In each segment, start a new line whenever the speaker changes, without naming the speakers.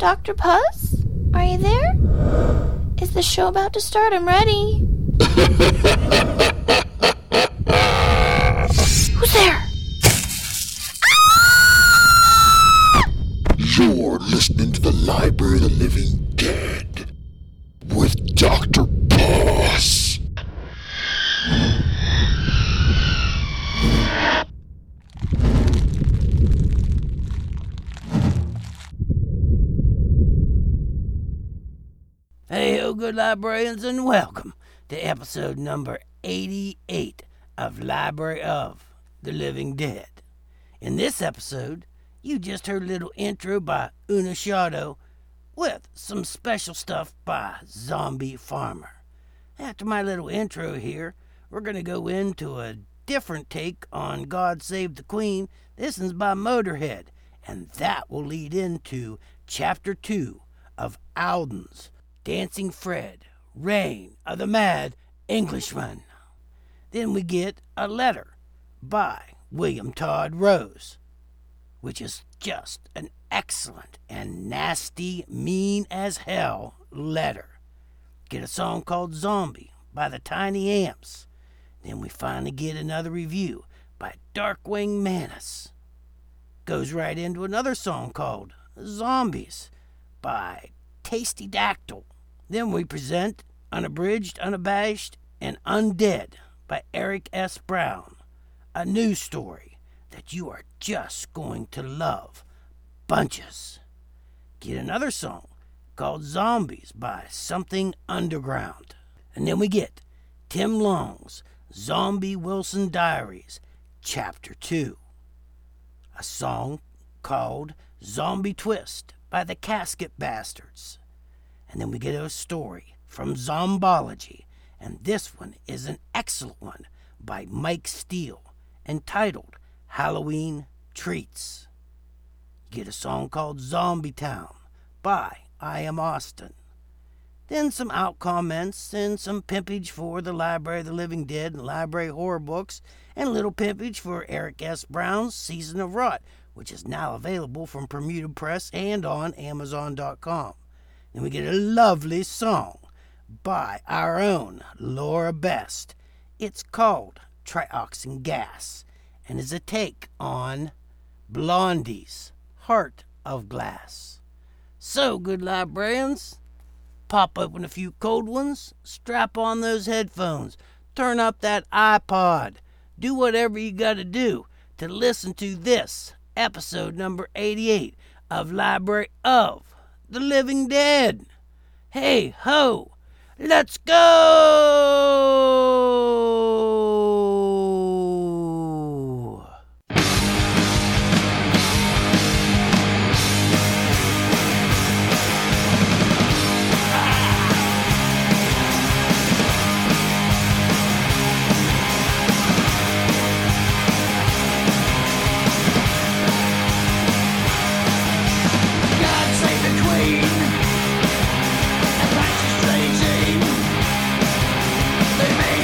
Dr. Puss? Are you there? Is the show about to start? I'm ready. Who's there?
You're listening to the Library of the Living Dead with Dr. Puss.
Hey-ho, good librarians, and welcome to episode number 88 of Library of the Living Dead. In this episode, you just heard a little intro by Una Shadow with some special stuff by Zombie Farmer. After my little intro here, we're going to go into a different take on God Save the Queen. This one's by Motorhead, and that will lead into Chapter 2 of Alden's Dancing Fred, Reign of the Mad Englishman. Then we get a letter by William Todd Rose, which is just an excellent and nasty, mean as hell letter. Get a song called Zombie by the Tiny Amps. Then we finally get another review by Darkwing Manus. Goes right into another song called Zombies by Tasty Dactyl. Then we present Unabridged, Unabashed, and Undead by Eric S. Brown, a news story that you are just going to love bunches. Get another song called Zombies by Something Underground. And then we get Tim Long's Zombie Wilson Diaries, Chapter 2. A song called Zombie Twist by the Casket Bastards. And then we get a story from Zombology, and this one is an excellent one by Mike Steele, entitled Halloween Treats. You get a song called Zombie Town by I Am Austin. Then some out comments and some pimpage for the Library of the Living Dead and Library Horror Books, and a little pimpage for Eric S. Brown's Season of Rot, which is now available from Bermuda Press and on Amazon.com. And we get a lovely song by our own Laura Best. It's called Trioxin Gas and is a take on Blondie's Heart of Glass. So, good librarians, pop open a few cold ones, strap on those headphones, turn up that iPod, do whatever you gotta do to listen to this episode number 88 of Library of the Living Dead. Hey ho, let's go!
God save the Queen. They made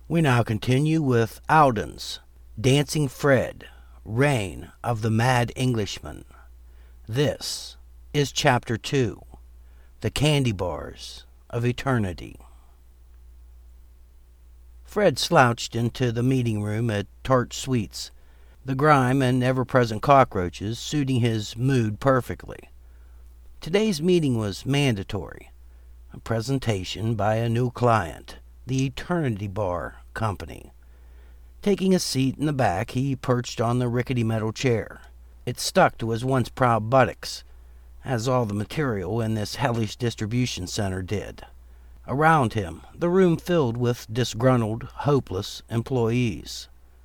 We now continue with Alden's Dancing Fred, Reign of the Mad Englishman. This is Chapter 2, The Candy Bars of Eternity. Fred slouched into the meeting room at Tart Sweets, the grime and ever-present cockroaches suiting his mood perfectly. Today's meeting was mandatory, a presentation by a new client, the Eternity Bar Company. Taking a seat in the back, he perched on the rickety metal chair. It stuck to his once proud buttocks, as all the material in this hellish distribution center did. Around him, the room filled with disgruntled, hopeless employees.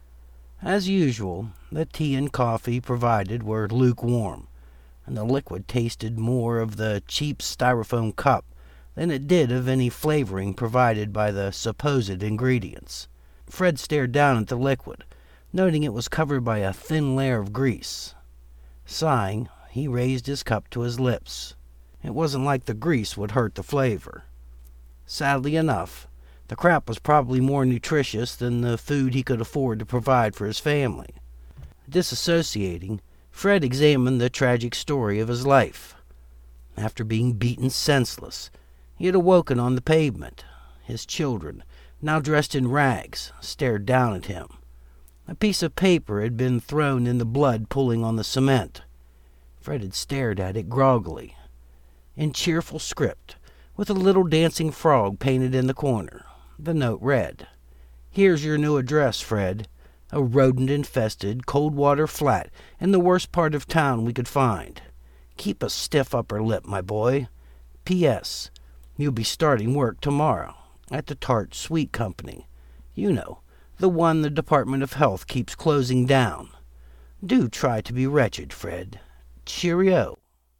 As usual, the tea and coffee provided were lukewarm, and the liquid tasted more of the cheap styrofoam cup than it did of any flavoring provided by the supposed ingredients. Fred stared down at the liquid, noting it was covered by a thin layer of grease. Sighing, he raised his cup to his lips. It wasn't like the grease would hurt the flavor. Sadly enough, the crap was probably more nutritious than the food he could afford to provide for his family. Disassociating, Fred examined the tragic story of his life. After being beaten senseless, he had awoken on the pavement. His children, now dressed in rags, stared down at him. A piece of paper had been thrown in the blood pooling on the cement. Fred had stared at it groggily. In cheerful script, with a little dancing frog painted in the corner, the note read, "Here's your new address, Fred. A rodent-infested, cold-water flat in the worst part of town we could find. Keep a stiff upper lip, my boy. P.S. You'll be starting work tomorrow at the Tart Sweet Company. You know, the one the Department of Health keeps closing down. Do try to be wretched, Fred. Cheerio."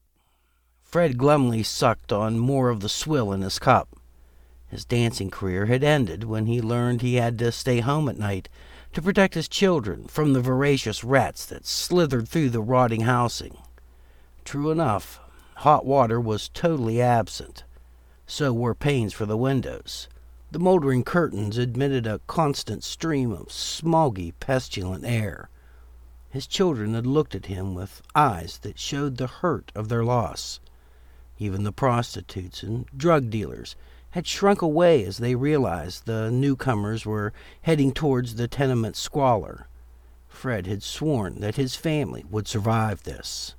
Fred glumly sucked on more of the swill in his cup. His dancing career had ended when he learned he had to stay home at night to protect his children from the voracious rats that slithered through the rotting housing. True enough, hot water was totally absent. So were panes for the windows. The moldering curtains admitted a constant stream of smoggy, pestilent air. His children had looked at him with eyes that showed the hurt of their loss. Even the prostitutes and drug dealers had shrunk away as they realized the newcomers were heading towards the tenement squalor. Fred had sworn that his family would survive this.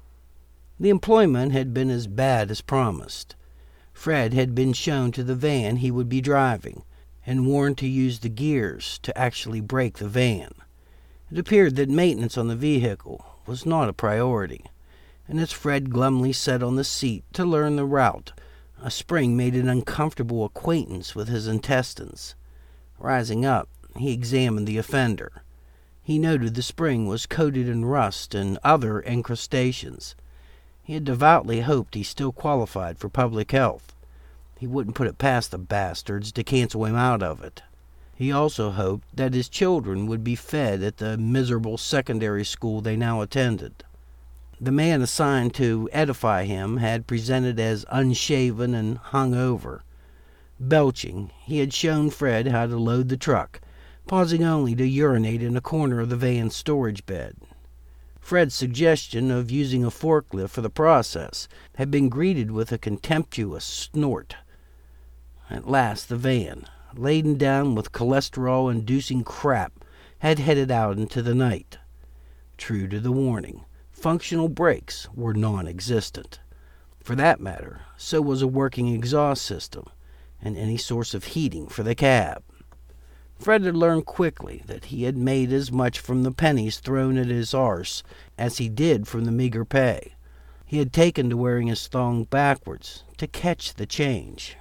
The employment had been as bad as promised. Fred had been shown to the van he would be driving, and warned to use the gears to actually brake the van. It appeared that maintenance on the vehicle was not a priority, and as Fred glumly sat on the seat to learn the route, a spring made an uncomfortable acquaintance with his intestines. Rising up, he examined the offender. He noted the spring was coated in rust and other incrustations. He had devoutly hoped he still qualified for public health. He wouldn't put it past the bastards to cancel him out of it. He also hoped that his children would be fed at the miserable secondary school they now attended. The man assigned to edify him had presented as unshaven and hung over. Belching, he had shown Fred how to load the truck, pausing only to urinate in a corner of the van's storage bed. Fred's suggestion of using a forklift for the process had been greeted with a contemptuous snort. At last the van, laden down with cholesterol-inducing crap, had headed out into the night. True to the warning, functional brakes were non-existent. For that matter, so was a working exhaust system, and any source of heating for the cab. Fred had learned quickly that he had made as much from the pennies thrown at his arse as he did from the meager pay. He had taken to wearing his thong backwards to catch the change.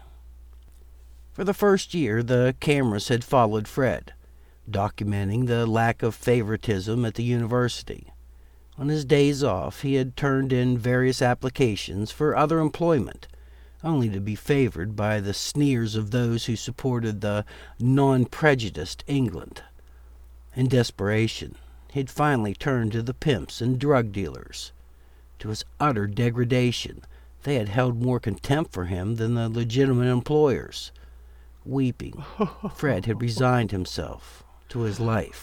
For the first year, the cameras had followed Fred, documenting the lack of favoritism at the university. On his days off, he had turned in various applications for other employment, only to be favored by the sneers of those who supported the non-prejudiced England. In desperation, he had finally turned to the pimps and drug dealers. To his utter degradation, they had held more contempt for him than the legitimate employers. Weeping, Fred had resigned himself to his life.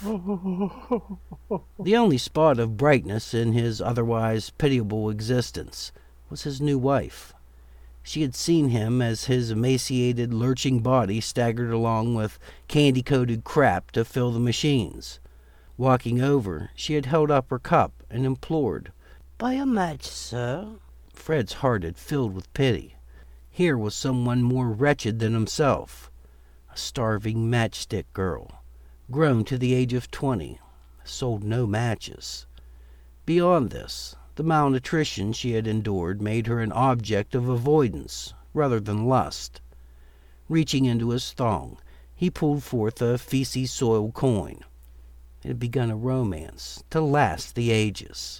The only spot of brightness in his otherwise pitiable existence was his new wife. She had seen him as his emaciated, lurching body staggered along with candy-coated crap to fill the machines. Walking over, she had held up her cup and implored, "Buy a match, sir." Fred's heart had filled with pity. Here was someone more wretched than himself. A starving matchstick girl, grown to the age of 20, sold no matches. Beyond this, the malnutrition she had endured made her an object of avoidance rather than lust. Reaching into his thong, he pulled forth a feces-soiled coin. It had begun a romance to last the ages.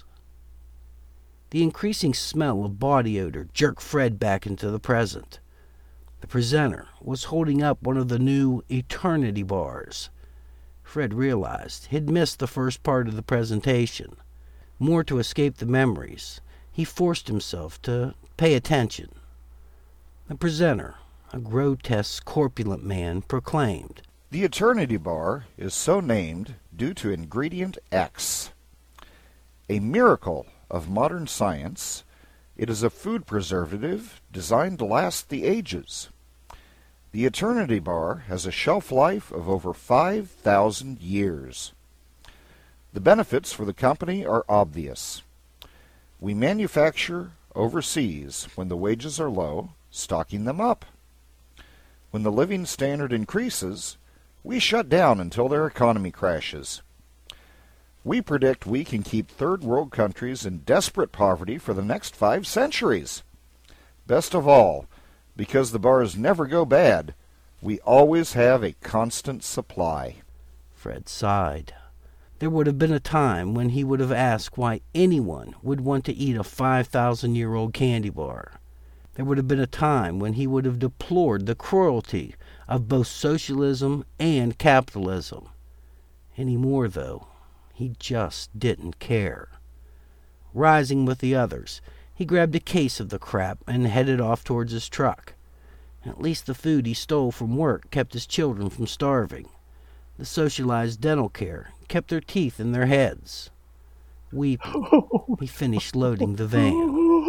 The increasing smell of body odor jerked Fred back into the present. The presenter was holding up one of the new Eternity bars. Fred realized he'd missed the first part of the presentation. More to escape the memories, he forced himself to pay attention. The presenter, a grotesque, corpulent man, proclaimed,
"The Eternity Bar is so named due to ingredient X. A miracle of modern science, it is a food preservative designed to last the ages. The Eternity Bar has a shelf life of over 5,000 years. The benefits for the company are obvious. We manufacture overseas when the wages are low, stocking them up. When the living standard increases, we shut down until their economy crashes. We predict we can keep third world countries in desperate poverty for the next 5 centuries. Best of all, because the bars never go bad, we always have a constant supply."
Fred sighed. There would have been a time when he would have asked why anyone would want to eat a 5,000-year-old candy bar. There would have been a time when he would have deplored the cruelty of both socialism and capitalism. Any more, though, he just didn't care. Rising with the others, he grabbed a case of the crap and headed off towards his truck. At least the food he stole from work kept his children from starving. The socialized dental care kept their teeth in their heads. Weeping, he finished loading the van.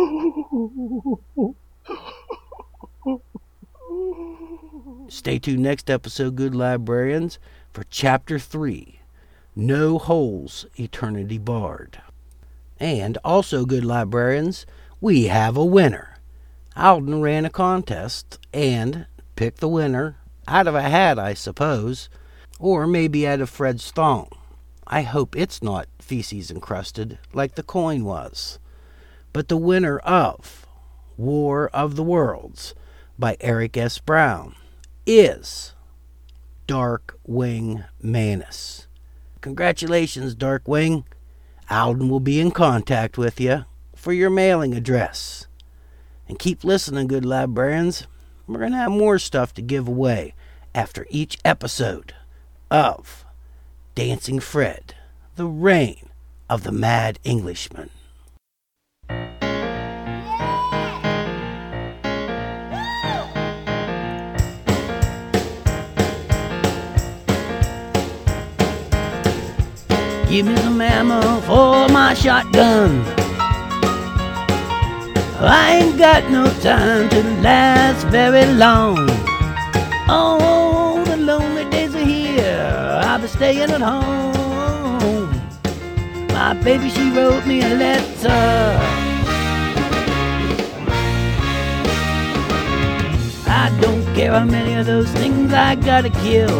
Stay tuned next episode, good librarians, for Chapter 3, No Holes Eternity Barred. And also, good librarians, we have a winner. Alden ran a contest and picked the winner out of a hat, I suppose, or maybe out of Fred's thong. I hope it's not feces encrusted like the coin was. But the winner of War of the Worlds by Eric S. Brown is Darkwing Manus. Congratulations, Darkwing. Alden will be in contact with you for your mailing address. And keep listening, good librarians. We're going to have more stuff to give away after each episode of Dancing Fred, The Reign of the Mad Englishman. Give me some ammo for my shotgun. I ain't got no time to last very long. Oh, the lonely days are here. I'll be staying at home. My baby, she wrote me a letter. I don't care how many of those things I gotta kill.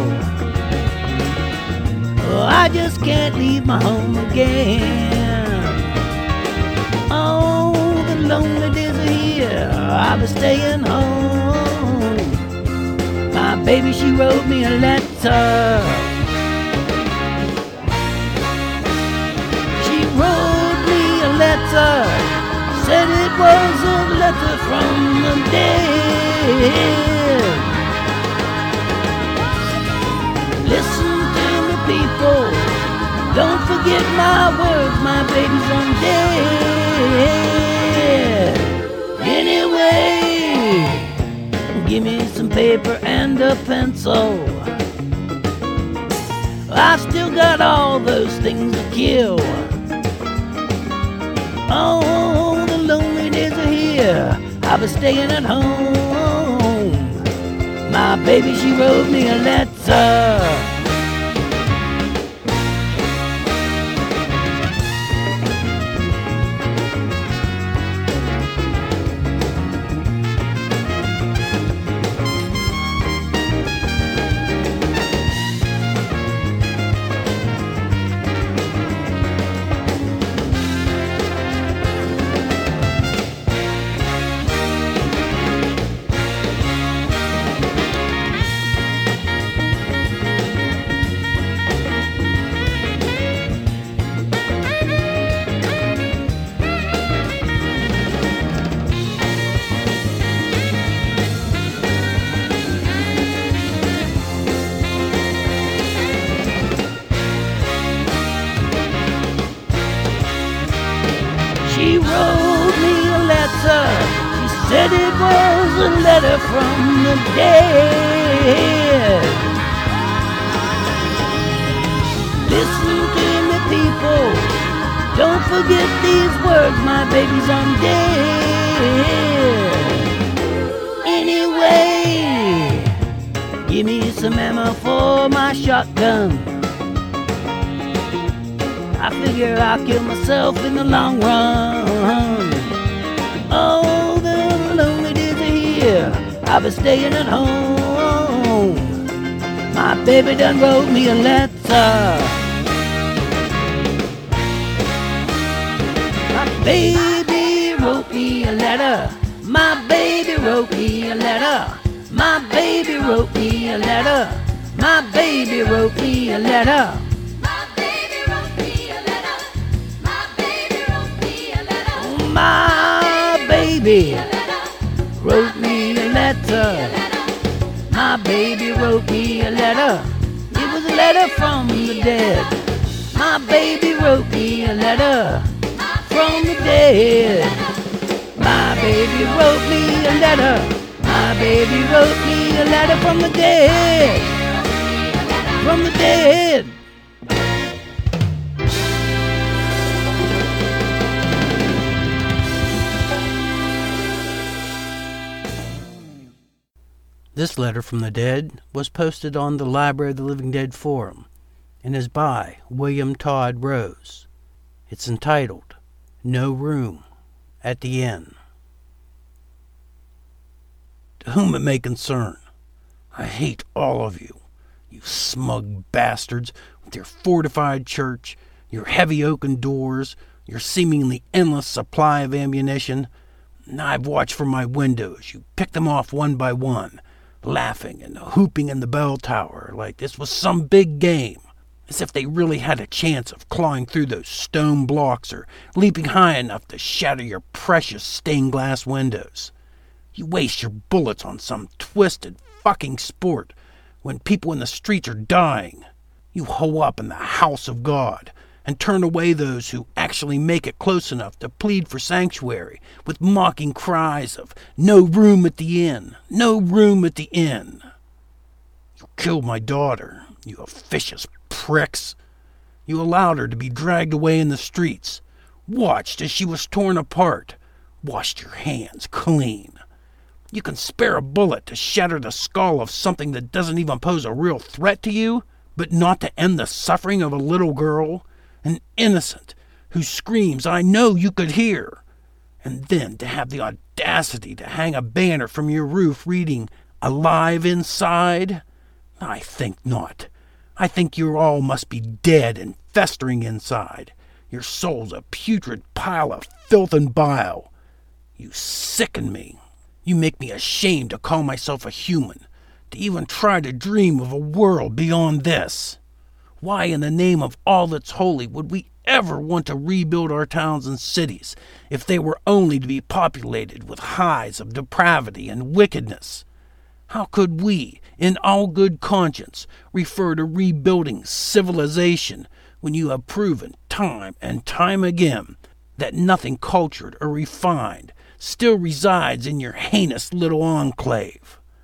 Oh, I just can't leave my home again. Oh, the lonely days are here. I'll be staying home. My baby, she wrote me a letter. She wrote me a letter. Said it was a letter from the dead. Listen to me, people. Don't forget my words. My baby's undead. Anyway, give me some paper and a pencil. I still got all those things to kill. Oh, the lonely days are here. I've been staying at home. My baby, she wrote me a letter. She wrote me a letter. She said it was a letter from the dead. Listen to me, people. Don't forget these words, my baby's undead. Anyway, give me some ammo for my shotgun. I figure I'll kill myself in the long run. Oh, the lonely days are here. I've been staying at home. My baby done wrote me a letter. My baby wrote me a letter. My baby wrote me a letter. My baby wrote me a letter. My baby wrote me a letter. My baby wrote me a letter. My baby wrote me a letter. It was a letter from the dead. My baby wrote me a letter from the dead. My baby wrote me a letter. My baby wrote me a letter from the dead. From the dead. This letter from the dead was posted on the Library of the Living Dead forum and is by William Todd Rose. It's entitled, No Room at the Inn. To whom it may concern, I hate all of you, you smug bastards, with your fortified church, your heavy oaken doors, your seemingly endless supply of ammunition. I've watched from my window as you pick them off one by one, laughing and whooping in the bell tower like this was some big game, as if they really had a chance of clawing through those stone blocks or leaping high enough to shatter your precious stained glass windows. You waste your bullets on some twisted fucking sport when people in the streets are dying. You hoe up in the house of God and turn away those who actually make it close enough to plead for sanctuary with mocking cries of, "No room at the inn! No room at the inn!" You killed my daughter, you officious pricks. You allowed her to be dragged away in the streets, watched as she was torn apart, washed your hands clean. You can spare a bullet to shatter the skull of something that doesn't even pose a real threat to you, but not to end the suffering of a little girl, an innocent, whose screams I know you could hear, and then to have the audacity to hang a banner from your roof reading, "Alive inside"? I think not. I think you all must be dead and festering inside. Your soul's a putrid pile of filth and bile. You sicken me. You make me ashamed to call myself a human, to even try to dream of a world beyond this. Why in the name of all that's holy would we ever want to rebuild our towns and cities if they were only to be populated with hives of depravity and wickedness? How could we, in all good conscience, refer to rebuilding civilization when you have proven time and time again that nothing cultured or refined still resides in your heinous little enclave?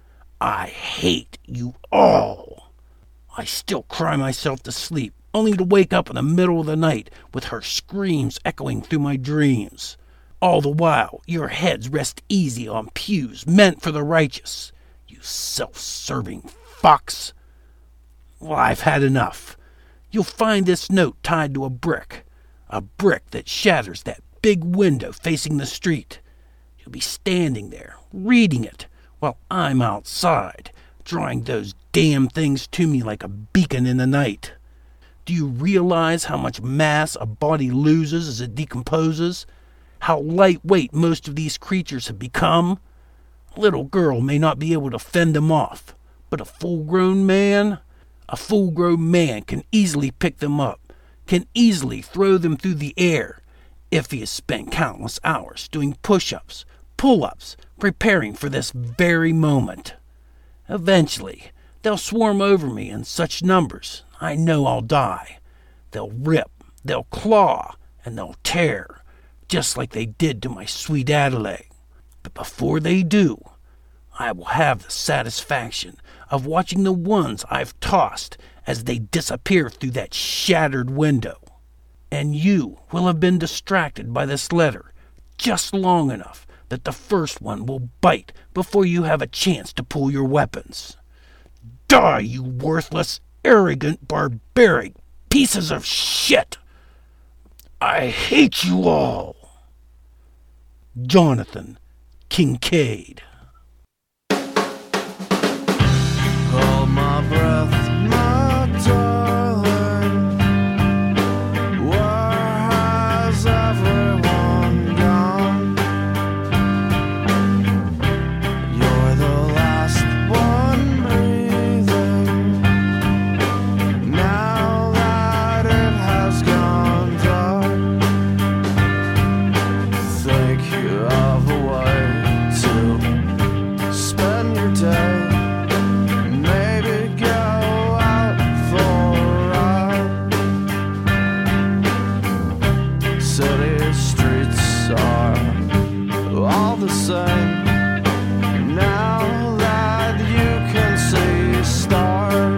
I hate you all. I still cry myself to sleep, only to wake up in the middle of the night with her screams echoing through my dreams. All the while, your heads rest easy on pews meant for the righteous. You self-serving fox. Well, I've had enough. You'll find this note tied to a brick that shatters that big window facing the street. You'll be standing there, reading it, while I'm outside, drawing those damn things to me like a beacon in the night. Do you realize how much mass a body loses as it decomposes? How lightweight most of these creatures have become? A little girl may not be able to fend them off, but a full-grown man can easily pick them up, can easily throw them through the air, if he has spent countless hours doing push-ups, pull-ups, preparing for this very moment. Eventually, they'll swarm over me in such numbers, I know I'll die. They'll rip, they'll claw, and they'll tear, just like they did to my sweet Adelaide. But before they do, I will have the satisfaction of watching the ones I've tossed as they disappear through that shattered window. And you will have been distracted by this letter just long enough that the first one will bite before you have a chance to pull your weapons. Die, you worthless, arrogant, barbaric pieces of shit! I hate you all! Jonathan Kincaid.
Hold my breath, my darling. Where has everyone gone? You're the last one breathing. Now that it has gone dark, think of a way to spend your day. City streets are all the same now that you can see stars.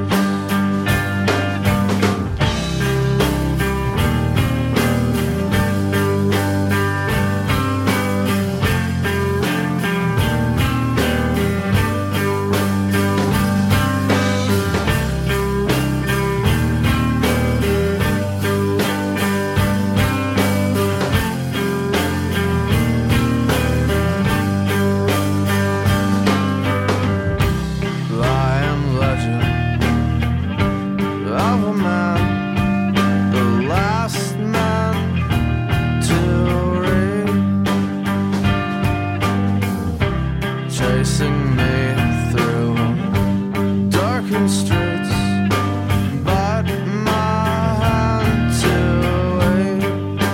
Chasing me through darkened streets, but my hand to wait.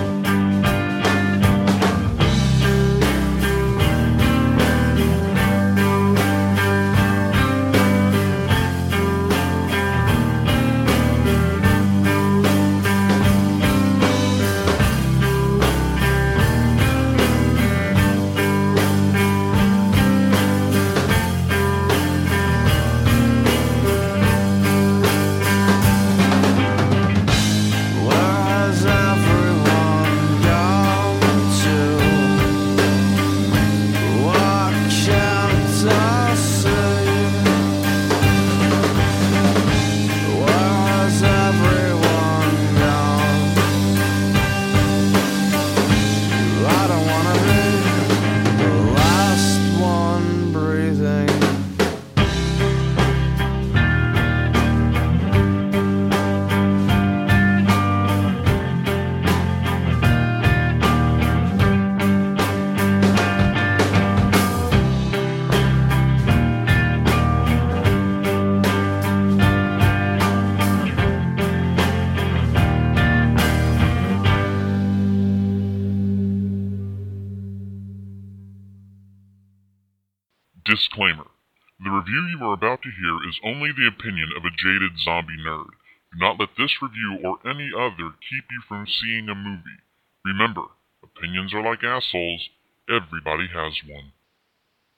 Disclaimer. The review you are about to hear is only the opinion of a jaded zombie nerd. Do not let this review or any other keep you from seeing a movie. Remember, opinions are like assholes. Everybody has one.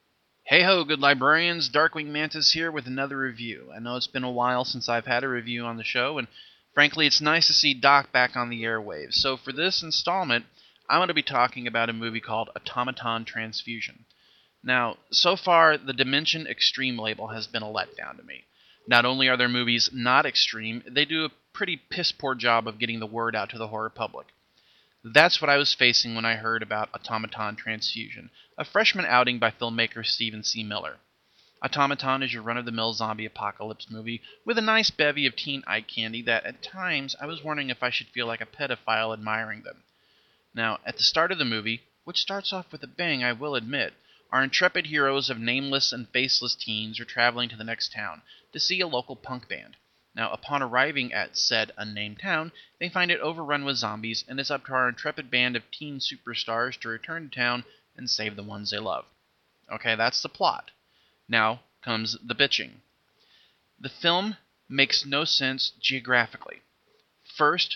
Hey ho, good librarians, Darkwing Mantis here with another review. I know it's been a while since I've had a review on the show, and frankly it's nice to see Doc back on the airwaves. So for this installment, I'm going to be talking about a movie called Automaton Transfusion. Now, so far, the Dimension Extreme label has been a letdown to me. Not only are their movies not extreme, they do a pretty piss-poor job of getting the word out to the horror public. That's what I was facing when I heard about Automaton Transfusion, a freshman outing by filmmaker Stephen C. Miller. Automaton is your run-of-the-mill zombie apocalypse movie with a nice bevy of teen eye candy that, at times, I was wondering if I should feel like a pedophile admiring them. Now, at the start of the movie, which starts off with a bang, I will admit, our intrepid heroes of nameless and faceless teens are traveling to the next town to see a local punk band. Now, upon arriving at said unnamed town, they find it overrun with zombies, and it's up to our intrepid band of teen superstars to return to town and save the ones they love. Okay, that's the plot. Now comes the bitching. The film makes no sense geographically. First,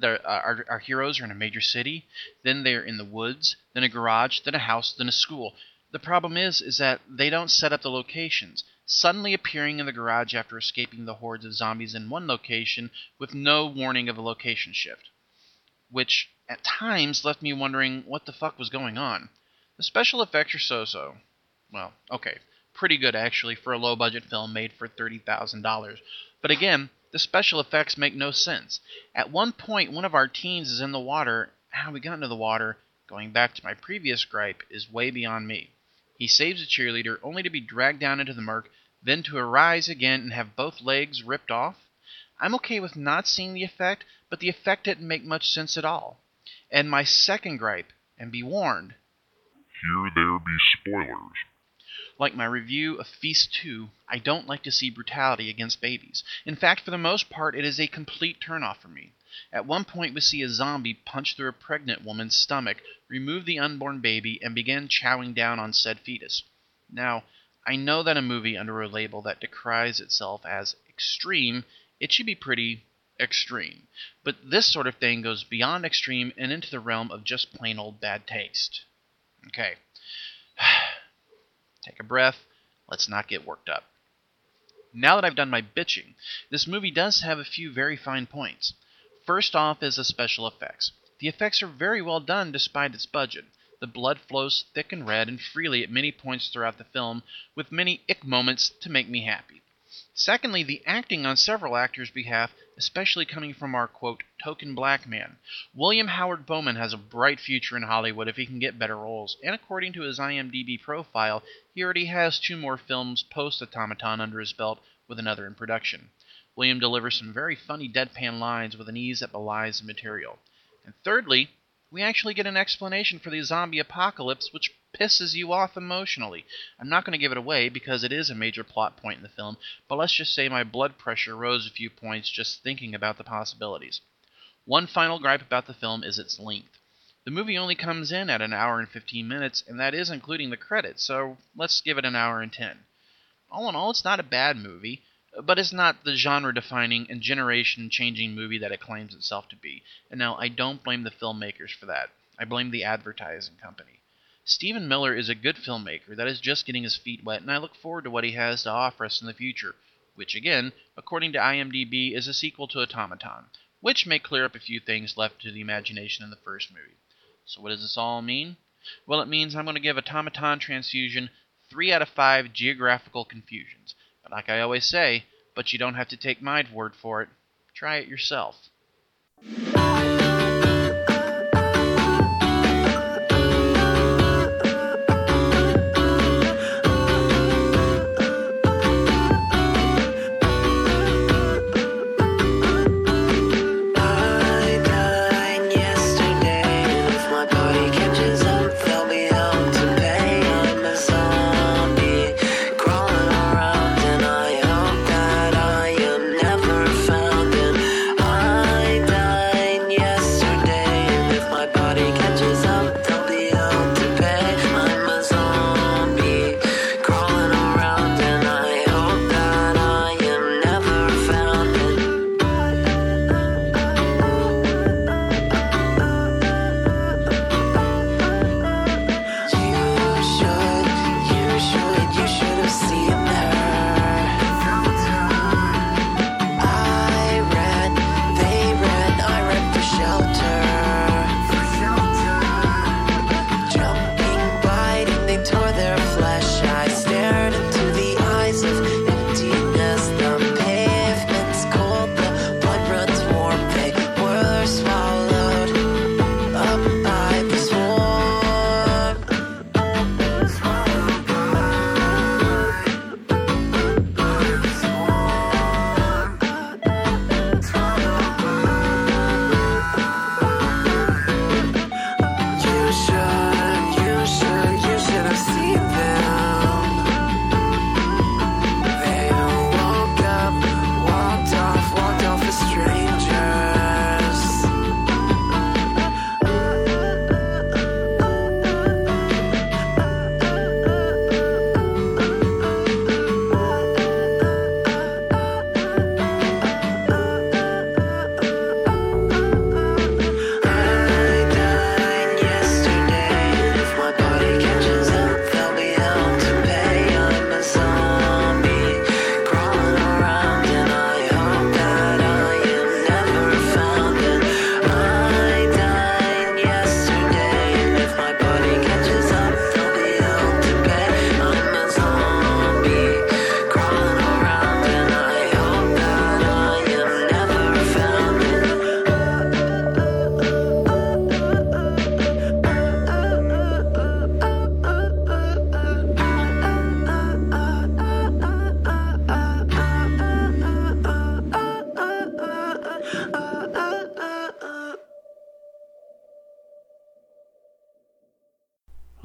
our heroes are in a major city, then they're in the woods, then a garage, then a house, then a school. The problem is that they don't set up the locations, suddenly appearing in the garage after escaping the hordes of zombies in one location with no warning of a location shift, which at times left me wondering what the fuck was going on. The special effects are so-so. Well, okay, pretty good actually for a low-budget film made for $30,000. But again, the special effects make no sense. At one point, one of our teens is in the water. How we got into the water, going back to my previous gripe, is way beyond me. He saves a cheerleader only to be dragged down into the murk, then to arise again and have both legs ripped off. I'm okay with not seeing the effect, but the effect didn't make much sense at all. And my second gripe, and be warned,
Here there be spoilers.
like my review of Feast 2, I don't like to see brutality against babies. In fact, for the most part, it is a complete turnoff for me. At one point, we see a zombie punch through a pregnant woman's stomach, remove the unborn baby, and begin chowing down on said fetus. Now, I know that a movie under a label that decries itself as extreme, it should be pretty extreme. But this sort of thing goes beyond extreme and into the realm of just plain old bad taste. Okay. Take a breath. Let's not get worked up. Now that I've done my bitching, this movie does have a few very fine points. First off is the special effects. The effects are very well done despite its budget. The blood flows thick and red and freely at many points throughout the film, with many ick moments to make me happy. Secondly, the acting on several actors' behalf, especially coming from our, quote, token black man. William Howard Bowman has a bright future in Hollywood if he can get better roles, and according to his IMDb profile, he already has 2 more films post-Automaton under his belt, with another in production. William delivers some very funny deadpan lines with an ease that belies the material. And thirdly, we actually get an explanation for the zombie apocalypse, which pisses you off emotionally. I'm not going to give it away because it is a major plot point in the film, but let's just say my blood pressure rose a few points just thinking about the possibilities. One final gripe about the film is its length. The movie only comes in at 1 hour and 15 minutes, and that is including the credits, so let's give it 1 hour and 10. All in all, it's not a bad movie, but it's not the genre-defining and generation-changing movie that it claims itself to be. And now, I don't blame the filmmakers for that. I blame the advertising company. Stephen Miller is a good filmmaker that is just getting his feet wet, and I look forward to what he has to offer us in the future, which again, according to IMDb, is a sequel to Automaton, which may clear up a few things left to the imagination in the first movie. So what does this all mean? Well, it means I'm going to give Automaton Transfusion 3 out of 5 geographical confusions. But like I always say, but you don't have to take my word for it. Try it yourself.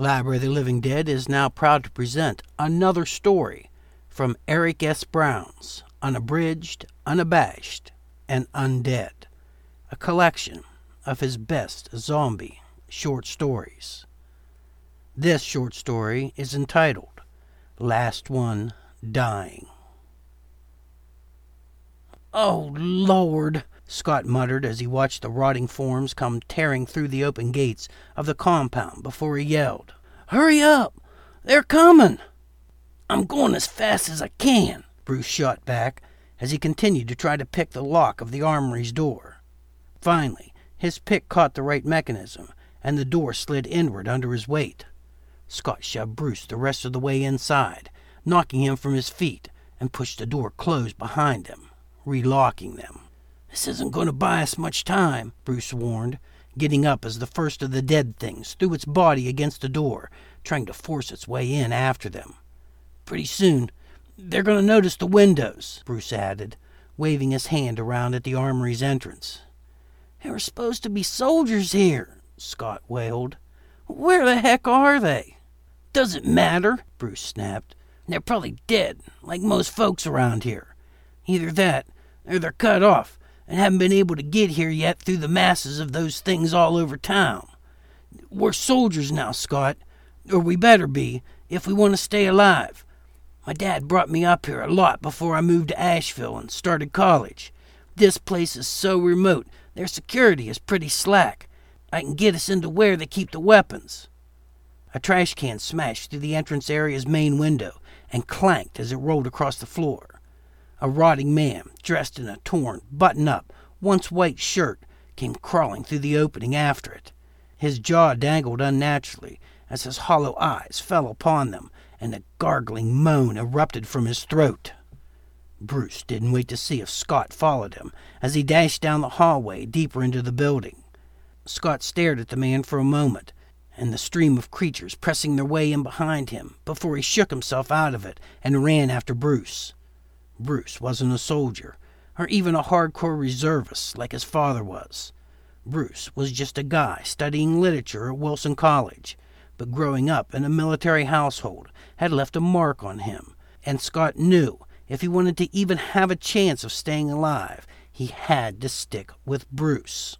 Library of the Living Dead is now proud to present another story from Eric S. Brown's Unabridged, Unabashed, and Undead, a collection of his best zombie short stories. This short story is entitled Last One Dying. "Oh, Lord," Scott muttered as he watched the rotting forms come tearing through the open gates of the compound before he yelled, "Hurry up! They're coming!" "I'm going as fast as I can," Bruce shot back as he continued to try to pick the lock of the armory's door. Finally, his pick caught the right mechanism, and the door slid inward under his weight. Scott shoved Bruce the rest of the way inside, knocking him from his feet, and pushed the door closed behind him, relocking them. "This isn't going to buy us much time," Bruce warned, getting up as the first of the dead things threw its body against the door, trying to force its way in after them. "Pretty soon, they're going to notice the windows," Bruce added, waving his hand around at the armory's entrance. "There were supposed to be soldiers here," Scott wailed. "Where the heck are they?" "Doesn't matter," Bruce snapped. "They're probably dead, like most folks around here. Either that, or they're cut off and haven't been able to get here yet through the masses of those things all over town. We're soldiers now, Scott, or we better be, if we want to stay alive. My dad brought me up here a lot before I moved to Asheville and started college. This place is so remote, their security is pretty slack. I can get us into where they keep the weapons." A trash can smashed through the entrance area's main window and clanked as it rolled across the floor. A rotting man, dressed in a torn, button-up, once-white shirt, came crawling through the opening after it. His jaw dangled unnaturally as his hollow eyes fell upon them, and a gargling moan erupted from his throat. Bruce didn't wait to see if Scott followed him as he dashed down the hallway deeper into the building. Scott stared at the man for a moment, and the stream of creatures pressing their way in behind him before he shook himself out of it and ran after Bruce. Bruce wasn't a soldier, or even a hardcore reservist like his father was. Bruce was just a guy studying literature at Wilson College, but growing up in a military household had left a mark on him, and Scott knew if he wanted to even have a chance of staying alive, he had to stick with Bruce.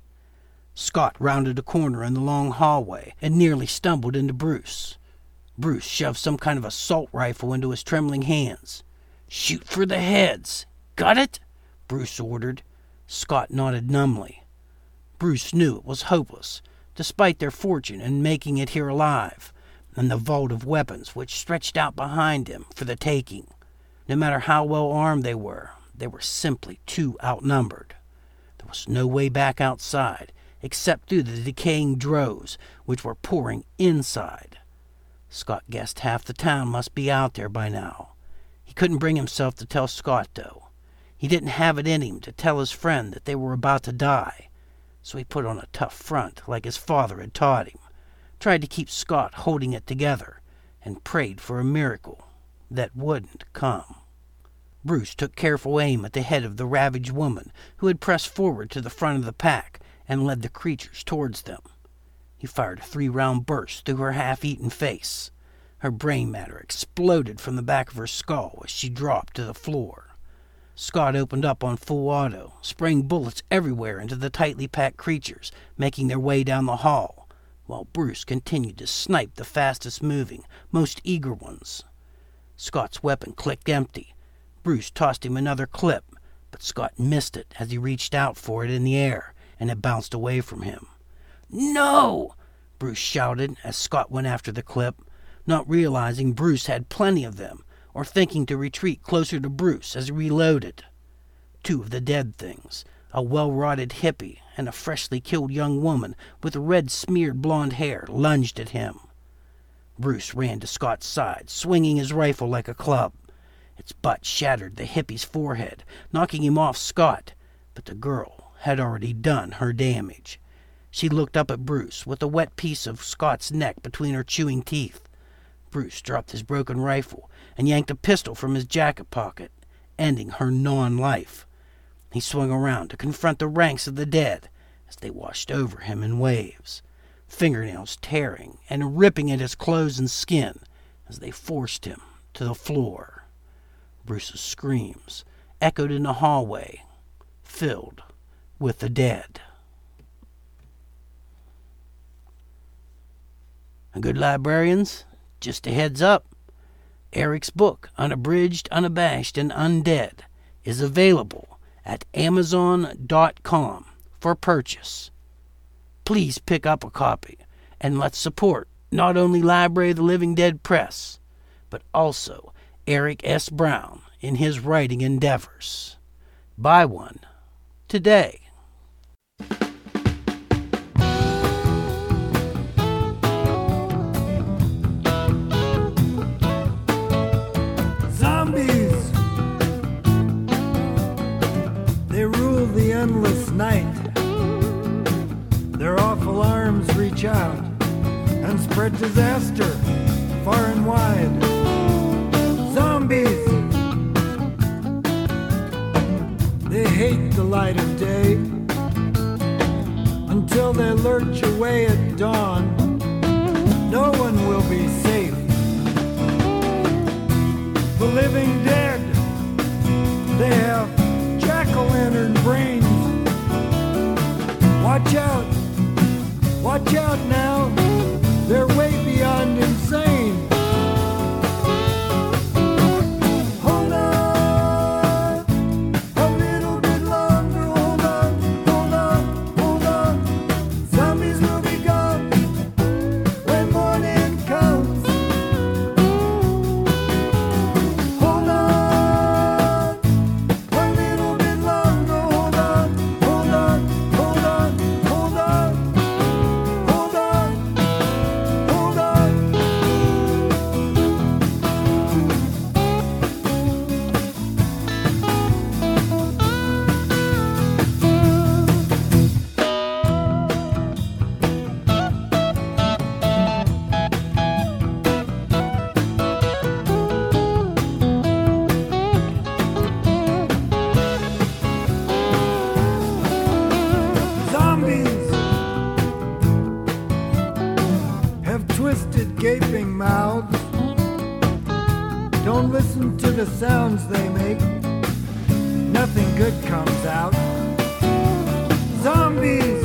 Scott rounded a corner in the long hallway and nearly stumbled into Bruce. Bruce shoved some kind of assault rifle into his trembling hands. "Shoot for the heads. Got it?" Bruce ordered. Scott nodded numbly. Bruce knew it was hopeless, despite their fortune in making it here alive, and the vault of weapons which stretched out behind him for the taking. No matter how well armed they were simply too outnumbered. There was no way back outside, except through the decaying droves which were pouring inside. Scott guessed half the town must be out there by now. He couldn't bring himself to tell Scott, though. He didn't have it in him to tell his friend that they were about to die, so he put on a tough front like his father had taught him, tried to keep Scott holding it together, and prayed for a miracle that wouldn't come. Bruce took careful aim at the head of the ravaged woman who had pressed forward to the front of the pack and led the creatures towards them. He fired a 3-round burst through her half-eaten face. Her brain matter exploded from the back of her skull as she dropped to the floor. Scott opened up on full auto, spraying bullets everywhere into the tightly packed creatures, making their way down the hall, while Bruce continued to snipe the fastest-moving, most eager ones. Scott's weapon clicked empty. Bruce tossed him another clip, but Scott missed it as he reached out for it in the air, and it bounced away from him. "No!" Bruce shouted as Scott went after the clip, not realizing Bruce had plenty of them, or thinking to retreat closer to Bruce as he reloaded. Two of the dead things, a well-rotted hippie and a freshly killed young woman with red-smeared blonde hair, lunged at him. Bruce ran to Scott's side, swinging his rifle like a club. Its butt shattered the hippie's forehead, knocking him off Scott, but the girl had already done her damage. She looked up at Bruce with a wet piece of Scott's neck between her chewing teeth. Bruce dropped his broken rifle and yanked a pistol from his jacket pocket, ending her non-life. He swung around to confront the ranks of the dead as they washed over him in waves. fingernails tearing and ripping at his clothes and skin as they forced him to the floor. Bruce's screams echoed in the hallway, filled with the dead. And good librarians, just a heads up, Eric's book, Unabridged, Unabashed, and Undead, is available at Amazon.com for purchase. Please pick up a copy, and let's support not only Library of the Living Dead Press, but also Eric S. Brown in his writing endeavors. Buy one today.
Zombies! They rule the endless night. Their awful arms reach out and spread disaster far and wide. Zombies! They hate the light of day until they lurch away at dawn. No one will be safe. The living dead, they have jack-o'-lantern brains. Watch out now, they're way beyond insane. Hold on, a little bit longer, hold on. Zombies will be gone when morning comes. Hold on, a little bit longer, hold on. Zombies have twisted, gaping mouths. Don't listen to the sounds they make. Nothing good comes out. Zombies!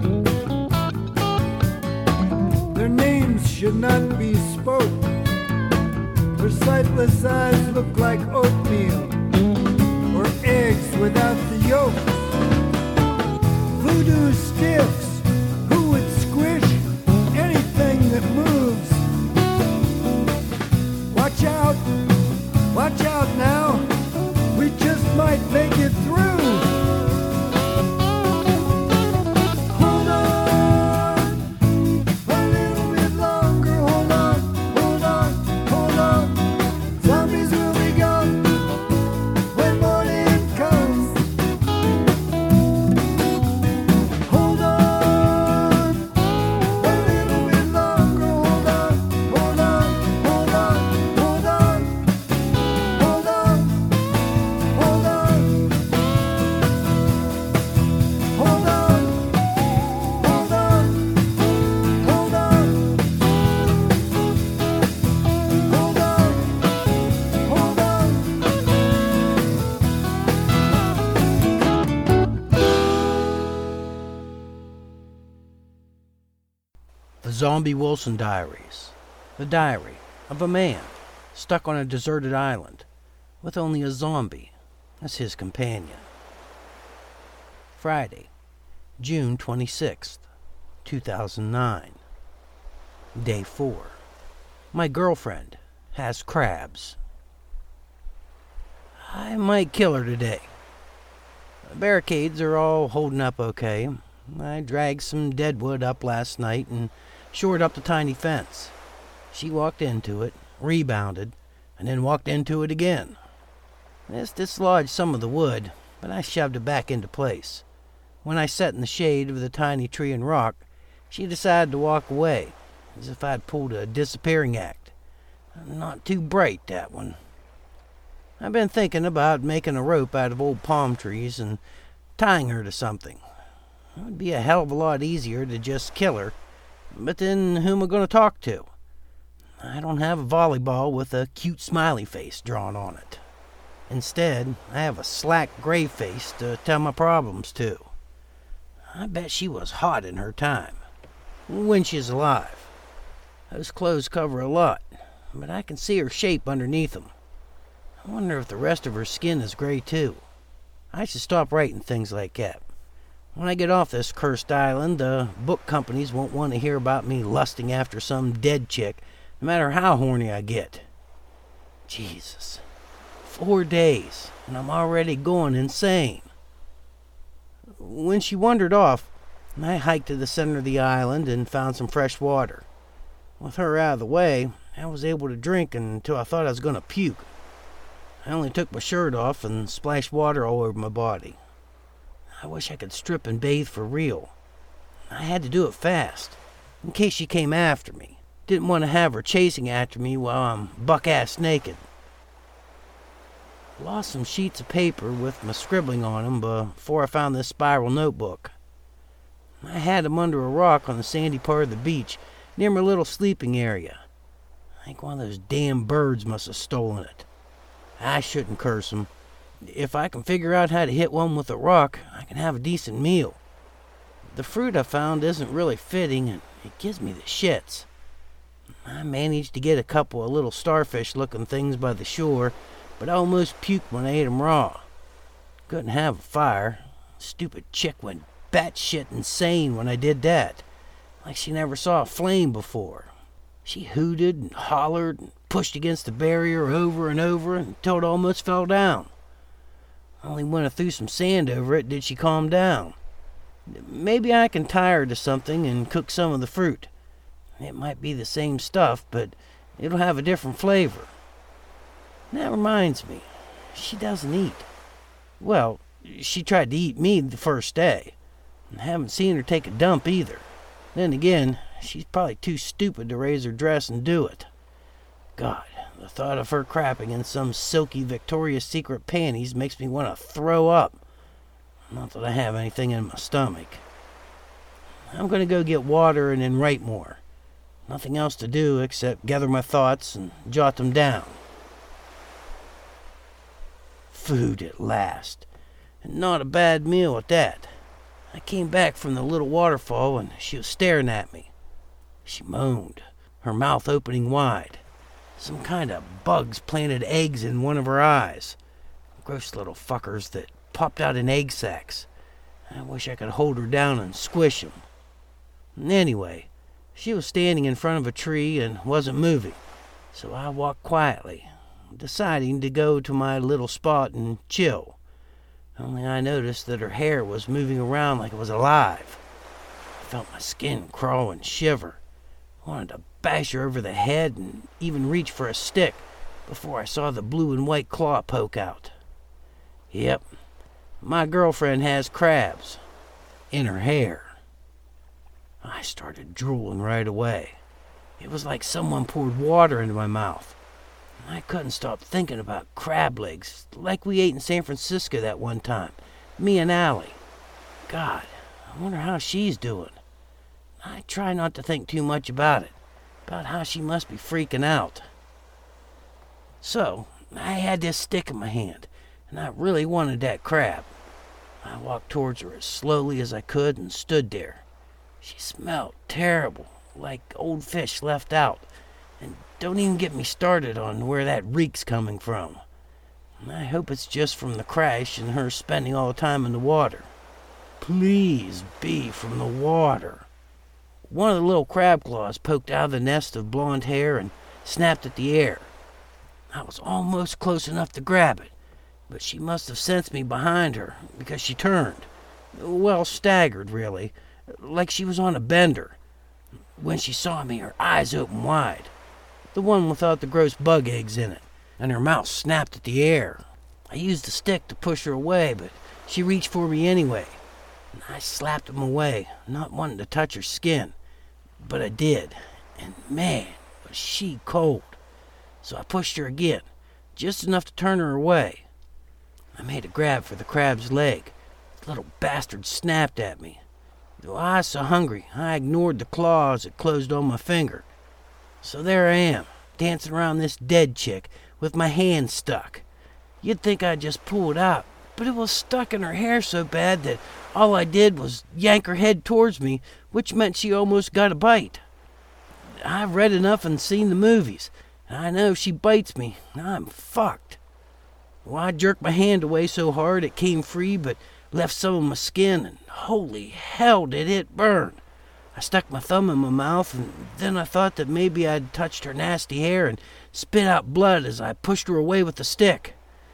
Their names should not be spoke. Their sightless eyes look like oatmeal or eggs without the yolk. Voodoo stiffs who would squish anything that moves. Watch out now, we just might make it through. Hold on, a little bit longer, hold on. Zombies will be gone when morning comes. Hold on, a little bit longer, hold on.
The Zombie Wilson Diaries. The diary of a man stuck on a deserted island with only a zombie as his companion. Friday, June 26th, 2009. Day 4. My girlfriend has crabs. I might kill her today. The barricades are all holding up okay. I dragged some dead wood up last night and shored up the tiny fence. She walked into it, rebounded, and then walked into it again. This dislodged some of the wood, but I shoved it back into place. When I sat in the shade of the tiny tree and rock, she decided to walk away, as if I'd pulled a disappearing act. Not too bright, that one. I've been thinking about making a rope out of old palm trees and tying her to something. It would be a hell of a lot easier to just kill her But then who am I going to talk to? I don't have a volleyball with a cute smiley face drawn on it. Instead, I have a slack gray face to tell my problems to. I bet she was hot in her time. When she's alive. Those clothes cover a lot, but I can see her shape underneath them. I wonder if the rest of her skin is gray too. I should stop writing things like that. When I get off this cursed island, the book companies won't want to hear about me lusting after some dead chick, no matter how horny I get. Jesus. 4 days, and I'm already going insane. When she wandered off, I hiked to the center of the island and found some fresh water. With her out of the way, I was able to drink until I thought I was going to puke. I only took my shirt off and splashed water all over my body. I wish I could strip and bathe for real. I had to do it fast, in case she came after me. Didn't want to have her chasing after me while I'm buck-ass naked. Lost some sheets of paper with my scribbling on them before I found this spiral notebook. I had them under a rock on the sandy part of the beach near my little sleeping area. I think one of those damn birds must have stolen it. I shouldn't curse them. If I can figure out how to hit one with a rock, I can have a decent meal. The fruit I found isn't really fitting, and it gives me the shits. I managed to get a couple of little starfish-looking things by the shore, but I almost puked when I ate them raw. Couldn't have a fire. Stupid chick went batshit insane when I did that, like she never saw a flame before. She hooted and hollered and pushed against the barrier over and over until it almost fell down. Only when I threw some sand over it did she calm down. Maybe I can tie her to something and cook some of the fruit. It might be the same stuff, but it'll have a different flavor. That reminds me, she doesn't eat. Well, she tried to eat me the first day. I haven't seen her take a dump either. Then again, she's probably too stupid to raise her dress and do it. God, the thought of her crapping in some silky Victoria's Secret panties makes me want to throw up. Not that I have anything in my stomach. I'm going to go get water and then write more. Nothing else to do except gather my thoughts and jot them down. Food at last. And not a bad meal at that. I came back from the little waterfall and she was staring at me. She moaned, her mouth opening wide. Some kind of bugs planted eggs in one of her eyes. Gross little fuckers that popped out in egg sacs. I wish I could hold her down and squish them. Anyway, she was standing in front of a tree and wasn't moving, so I walked quietly, deciding to go to my little spot and chill. Only I noticed that her hair was moving around like it was alive. I felt my skin crawl and shiver. I wanted to bash her over the head and even reach for a stick before I saw the blue and white claw poke out. Yep, my girlfriend has crabs in her hair. I started drooling right away. It was like someone poured water into my mouth. I couldn't stop thinking about crab legs, like we ate in San Francisco that one time. Me and Allie. God, I wonder how she's doing. I try not to think too much about it, about how she must be freaking out. So, I had this stick in my hand, and I really wanted that crab. I walked towards her as slowly as I could and stood there. She smelled terrible, like old fish left out. And don't even get me started on where that reek's coming from. I hope it's just from the crash and her spending all the time in the water. Please be from the water. One of the little crab claws poked out of the nest of blonde hair and snapped at the air. I was almost close enough to grab it, but she must have sensed me behind her because she turned. Well, staggered, really, like she was on a bender. When she saw me, her eyes opened wide. The one without the gross bug eggs in it, and her mouth snapped at the air. I used the stick to push her away, but she reached for me anyway. And I slapped him away, not wanting to touch her skin. But I did, and man, was she cold. So I pushed her again, just enough to turn her away. I made a grab for the crab's leg. The little bastard snapped at me. Though I was so hungry, I ignored the claws that closed on my finger. So there I am, dancing around this dead chick with my hand stuck. You'd think I'd just pull it out, but it was stuck in her hair so bad that all I did was yank her head towards me, which meant she almost got a bite. I've read enough and seen the movies, and I know if she bites me, I'm fucked. Well, I jerked my hand away so hard it came free, but left some of my skin, and holy hell did it burn. I stuck my thumb in my mouth, and then I thought that maybe I'd touched her nasty hair and spit out blood as I pushed her away with the stick.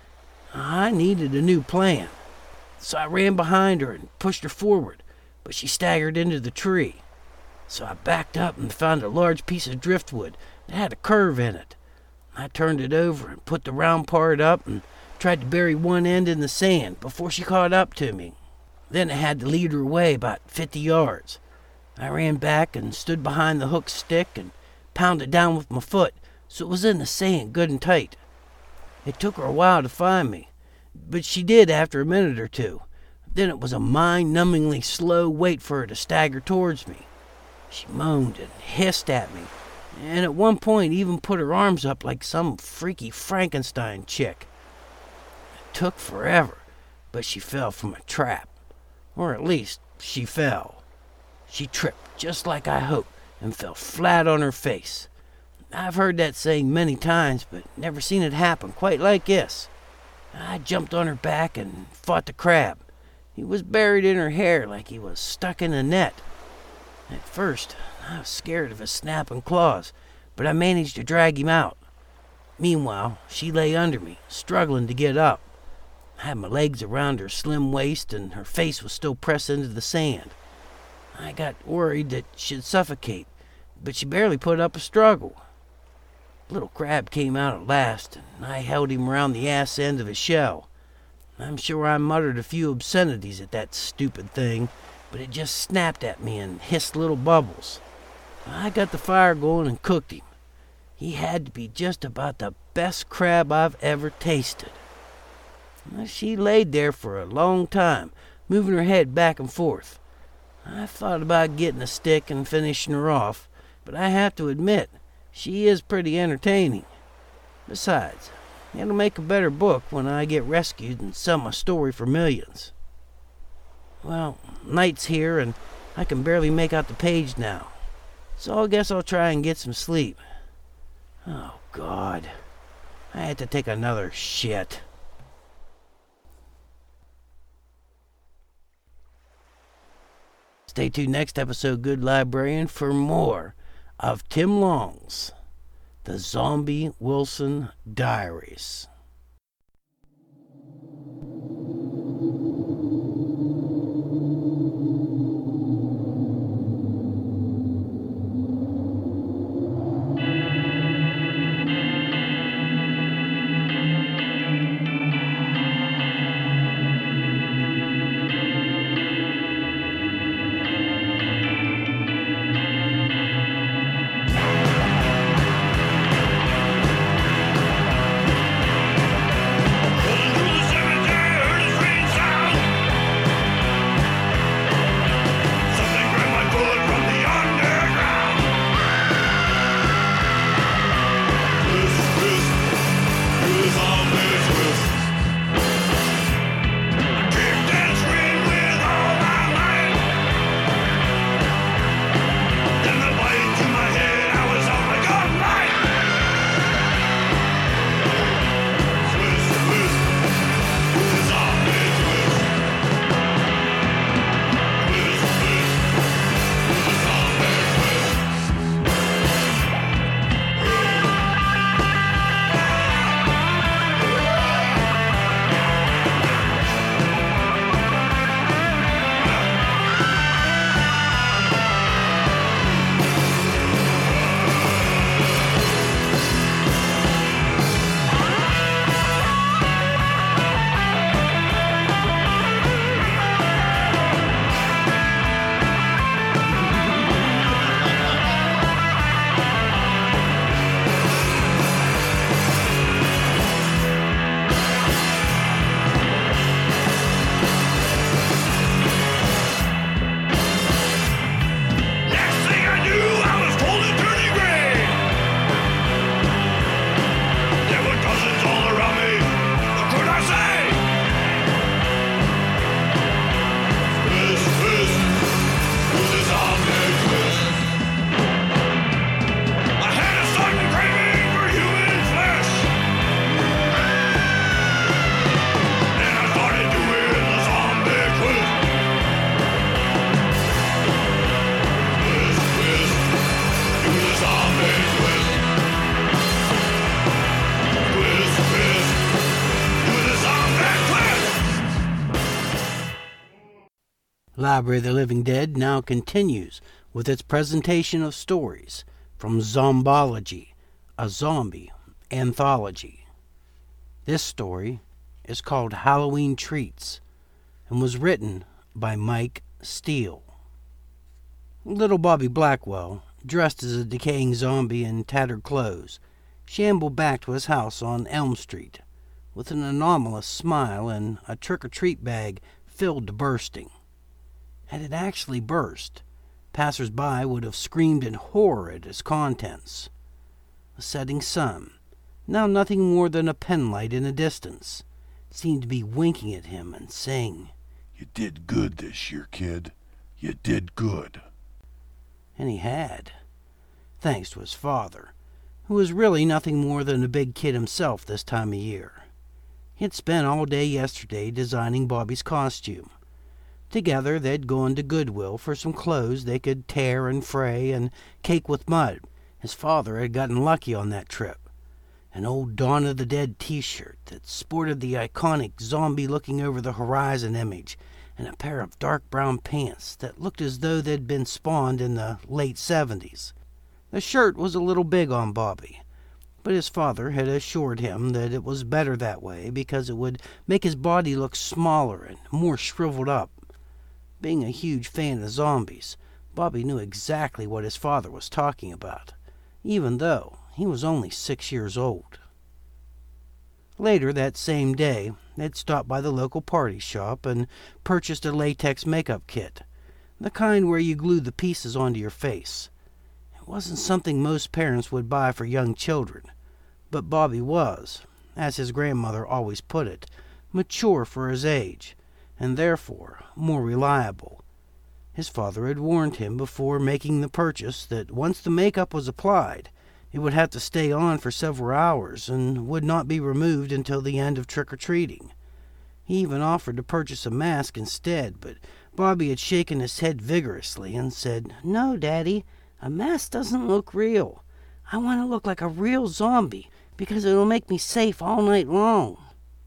I needed a new plan, so I ran behind her and pushed her forward, but she staggered into the tree. So I backed up and found a large piece of driftwood that had a curve in it. I turned it over and put the round part up and tried to bury one end in the sand before she caught up to me. Then I had to lead her away about 50 yards. I ran back and stood behind the hook stick and pounded down with my foot so it was in the sand good and tight. It took her a while to find me, but she did after a minute or two. Then it was a mind-numbingly slow wait for her to stagger towards me. She moaned and hissed at me, and at one point even put her arms up like some freaky Frankenstein chick. It took forever, but she fell from a trap. Or at least, she fell. She tripped just like I hoped and fell flat on her face. I've heard that saying many times, but never seen it happen quite like this. I jumped on her back and fought the crab. He was buried in her hair like he was stuck in a net. At first, I was scared of his snapping claws, but I managed to drag him out. Meanwhile, she lay under me, struggling to get up. I had my legs around her slim waist, and her face was still pressed into the sand. I got worried that she'd suffocate, but she barely put up a struggle. Little crab came out at last, and I held him around the ass end of his shell. I'm sure I muttered a few obscenities at that stupid thing, but it just snapped at me and hissed little bubbles. I got the fire going and cooked him. He had to be just about the best crab I've ever tasted. She laid there for a long time, moving her head back and forth. I thought about getting a stick and finishing her off, but I have to admit, she is pretty entertaining. Besides, it'll make a better book when I get rescued and sell my story for millions. Well, night's here and I can barely make out the page now, so I guess I'll try and get some sleep. Oh, God. I had to take another shit. Stay tuned next episode, Good Librarian, for more of Tim Long's The Zombie Wilson Diaries. Library of the Living Dead now continues with its presentation of stories from Zombology, a zombie anthology. This story is called Halloween Treats and was written by Mike Steele. Little Bobby Blackwell, dressed as a decaying zombie in tattered clothes, shambled back to his house on Elm Street with an anomalous smile and a trick-or-treat bag filled to bursting. Had it actually burst, passers-by would have screamed in horror at its contents. The setting sun, now nothing more than a penlight in the distance, seemed to be winking at him and saying,
"You did good this year, kid. You did good."
And he had, thanks to his father, who was really nothing more than a big kid himself this time of year. He had spent all day yesterday designing Bobby's costume. Together they'd gone to Goodwill for some clothes they could tear and fray and cake with mud. His father had gotten lucky on that trip. An old Dawn of the Dead t-shirt that sported the iconic zombie looking over the horizon image, and a pair of dark brown pants that looked as though they'd been spawned in the late 70s. The shirt was a little big on Bobby, but his father had assured him that it was better that way because it would make his body look smaller and more shriveled up. Being a huge fan of zombies, Bobby knew exactly what his father was talking about, even though he was only 6 years old. Later that same day, they'd stopped by the local party shop and purchased a latex makeup kit, the kind where you glue the pieces onto your face. It wasn't something most parents would buy for young children, but Bobby was, as his grandmother always put it, mature for his age, and therefore more reliable. His father had warned him before making the purchase that once the makeup was applied, it would have to stay on for several hours and would not be removed until the end of trick-or-treating. He even offered to purchase a mask instead, but Bobby had shaken his head vigorously and said, "No, Daddy, a mask doesn't look real. I want to look like a real zombie because it'll make me safe all night long."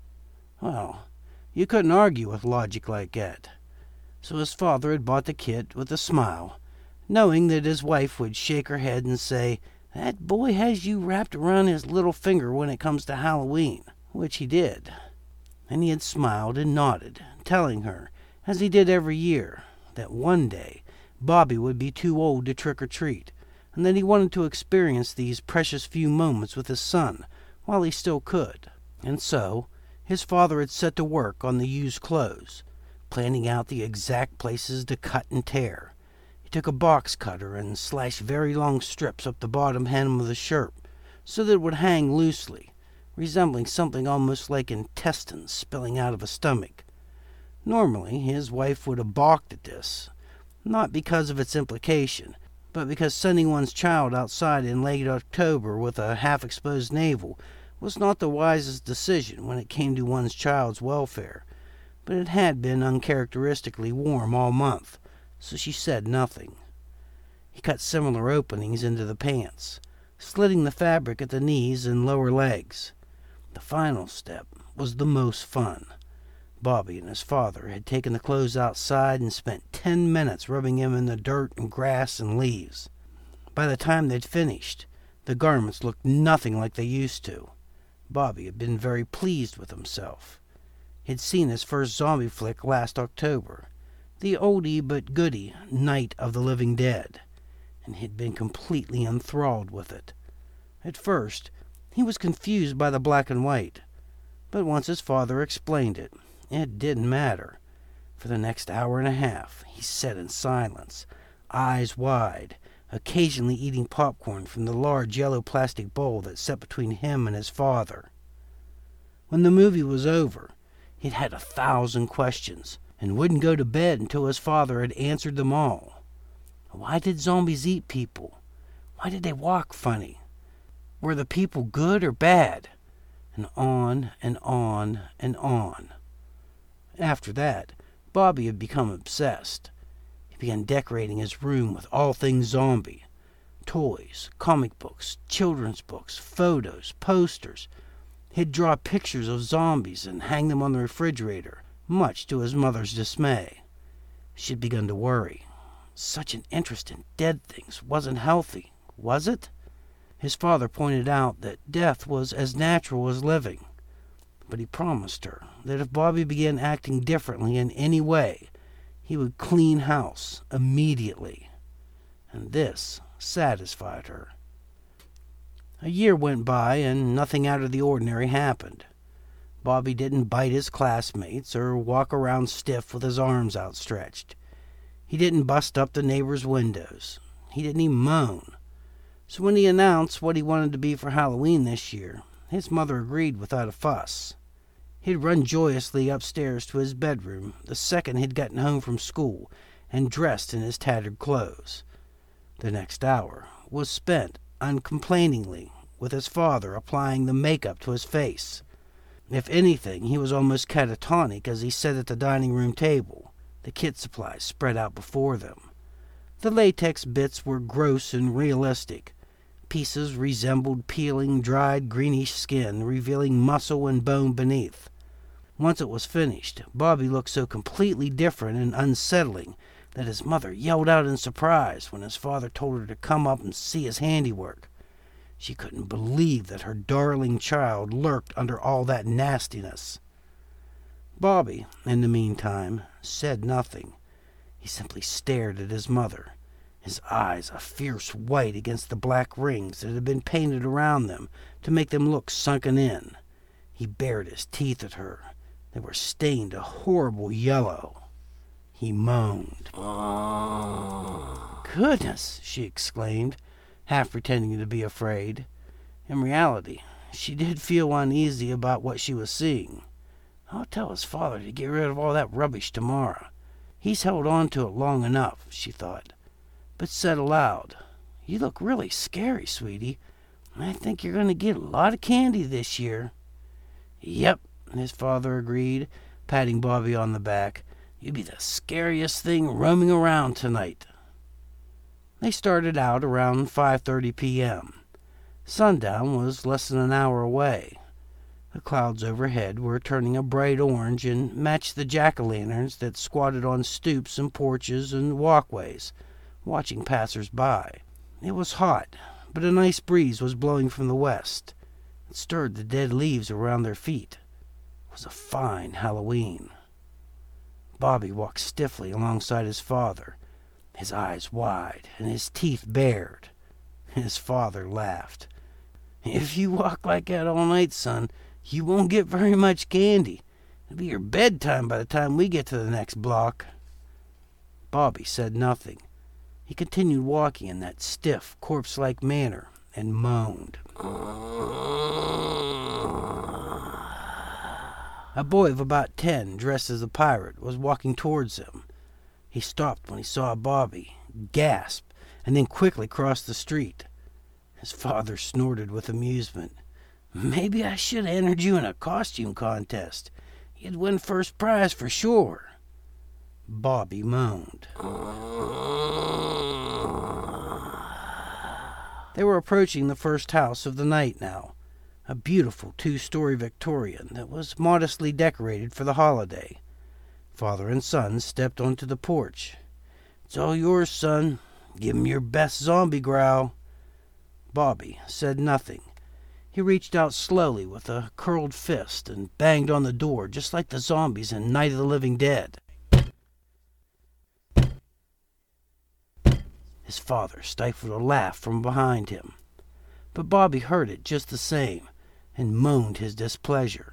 Well, you couldn't argue with logic like that. So his father had bought the kit with a smile, knowing that his wife would shake her head and say, "That boy has you wrapped around his little finger when it comes to Halloween," which he did. And he had smiled and nodded, telling her, as he did every year, that one day Bobby would be too old to trick-or-treat, and that he wanted to experience these precious few moments with his son while he still could. And so his father had set to work on the used clothes, planning out the exact places to cut and tear. He took a box cutter and slashed very long strips up the bottom hem of the shirt so that it would hang loosely, resembling something almost like intestines spilling out of a stomach. Normally, his wife would have balked at this, not because of its implication, but because sending one's child outside in late October with a half-exposed navel was not the wisest decision when it came to one's child's welfare. But it had been uncharacteristically warm all month, so she said nothing. He cut similar openings into the pants, slitting the fabric at the knees and lower legs. The final step was the most fun. Bobby and his father had taken the clothes outside and spent 10 minutes rubbing them in the dirt and grass and leaves. By the time they'd finished, the garments looked nothing like they used to. Bobby had been very pleased with himself. He'd seen his first zombie flick last October, the oldie but goodie Night of the Living Dead, and he'd been completely enthralled with it. At first, he was confused by the black and white, but once his father explained it, it didn't matter. For the next hour and a half, he sat in silence, eyes wide, occasionally eating popcorn from the large yellow plastic bowl that sat between him and his father. When the movie was over, he'd had 1,000 questions and wouldn't go to bed until his father had answered them all. Why did zombies eat people? Why did they walk funny? Were the people good or bad? And on and on and on. After that, Bobby had become obsessed. He began decorating his room with all things zombie. Toys, comic books, children's books, photos, posters. He'd draw pictures of zombies and hang them on the refrigerator, much to his mother's dismay. She'd begun to worry. Such an interest in dead things wasn't healthy, was it? His father pointed out that death was as natural as living, but he promised her that if Bobby began acting differently in any way, he would clean house immediately. And this satisfied her. A year went by and nothing out of the ordinary happened. Bobby didn't bite his classmates or walk around stiff with his arms outstretched. He didn't bust up the neighbors' windows. He didn't even moan. So when he announced what he wanted to be for Halloween this year, his mother agreed without a fuss. He'd run joyously upstairs to his bedroom the second he'd gotten home from school and dressed in his tattered clothes. The next hour was spent uncomplainingly with his father applying the makeup to his face. If anything, he was almost catatonic as he sat at the dining room table, the kit supplies spread out before them. The latex bits were gross and realistic. Pieces resembled peeling, dried, greenish skin, revealing muscle and bone beneath. Once it was finished, Bobby looked so completely different and unsettling that his mother yelled out in surprise when his father told her to come up and see his handiwork. She couldn't believe that her darling child lurked under all that nastiness. Bobby, in the meantime, said nothing. He simply stared at his mother, his eyes a fierce white against the black rings that had been painted around them to make them look sunken in. He bared his teeth at her. They were stained a horrible yellow. He moaned. "Goodness," she exclaimed, half pretending to be afraid. In reality, she did feel uneasy about what she was seeing. I'll tell his father to get rid of all that rubbish tomorrow. He's held on to it long enough, she thought, but said aloud, "You look really scary, sweetie. I think you're going to get a lot of candy this year." "Yep," his father agreed, patting Bobby on the back. "You'll be the scariest thing roaming around tonight." They started out around 5:30 p.m. Sundown was less than an hour away. The clouds overhead were turning a bright orange and matched the jack-o'-lanterns that squatted on stoops and porches and walkways, watching passers-by. It was hot, but a nice breeze was blowing from the west. It stirred the dead leaves around their feet. It was a fine Halloween. Bobby walked stiffly alongside his father, his eyes wide and his teeth bared. His father laughed. "If you walk like that all night, son, you won't get very much candy. It'll be your bedtime by the time we get to the next block." Bobby said nothing. He continued walking in that stiff, corpse-like manner and moaned. A boy of about 10, dressed as a pirate, was walking towards him. He stopped when he saw Bobby, gasped, and then quickly crossed the street. His father snorted with amusement. "Maybe I should have entered you in a costume contest. You'd win first prize for sure." Bobby moaned. They were approaching the first house of the night now, a beautiful 2-story Victorian that was modestly decorated for the holiday. Father and son stepped onto the porch. "It's all yours, son. Give 'em your best zombie growl." Bobby said nothing. He reached out slowly with a curled fist and banged on the door just like the zombies in Night of the Living Dead. His father stifled a laugh from behind him, but Bobby heard it just the same and moaned his displeasure.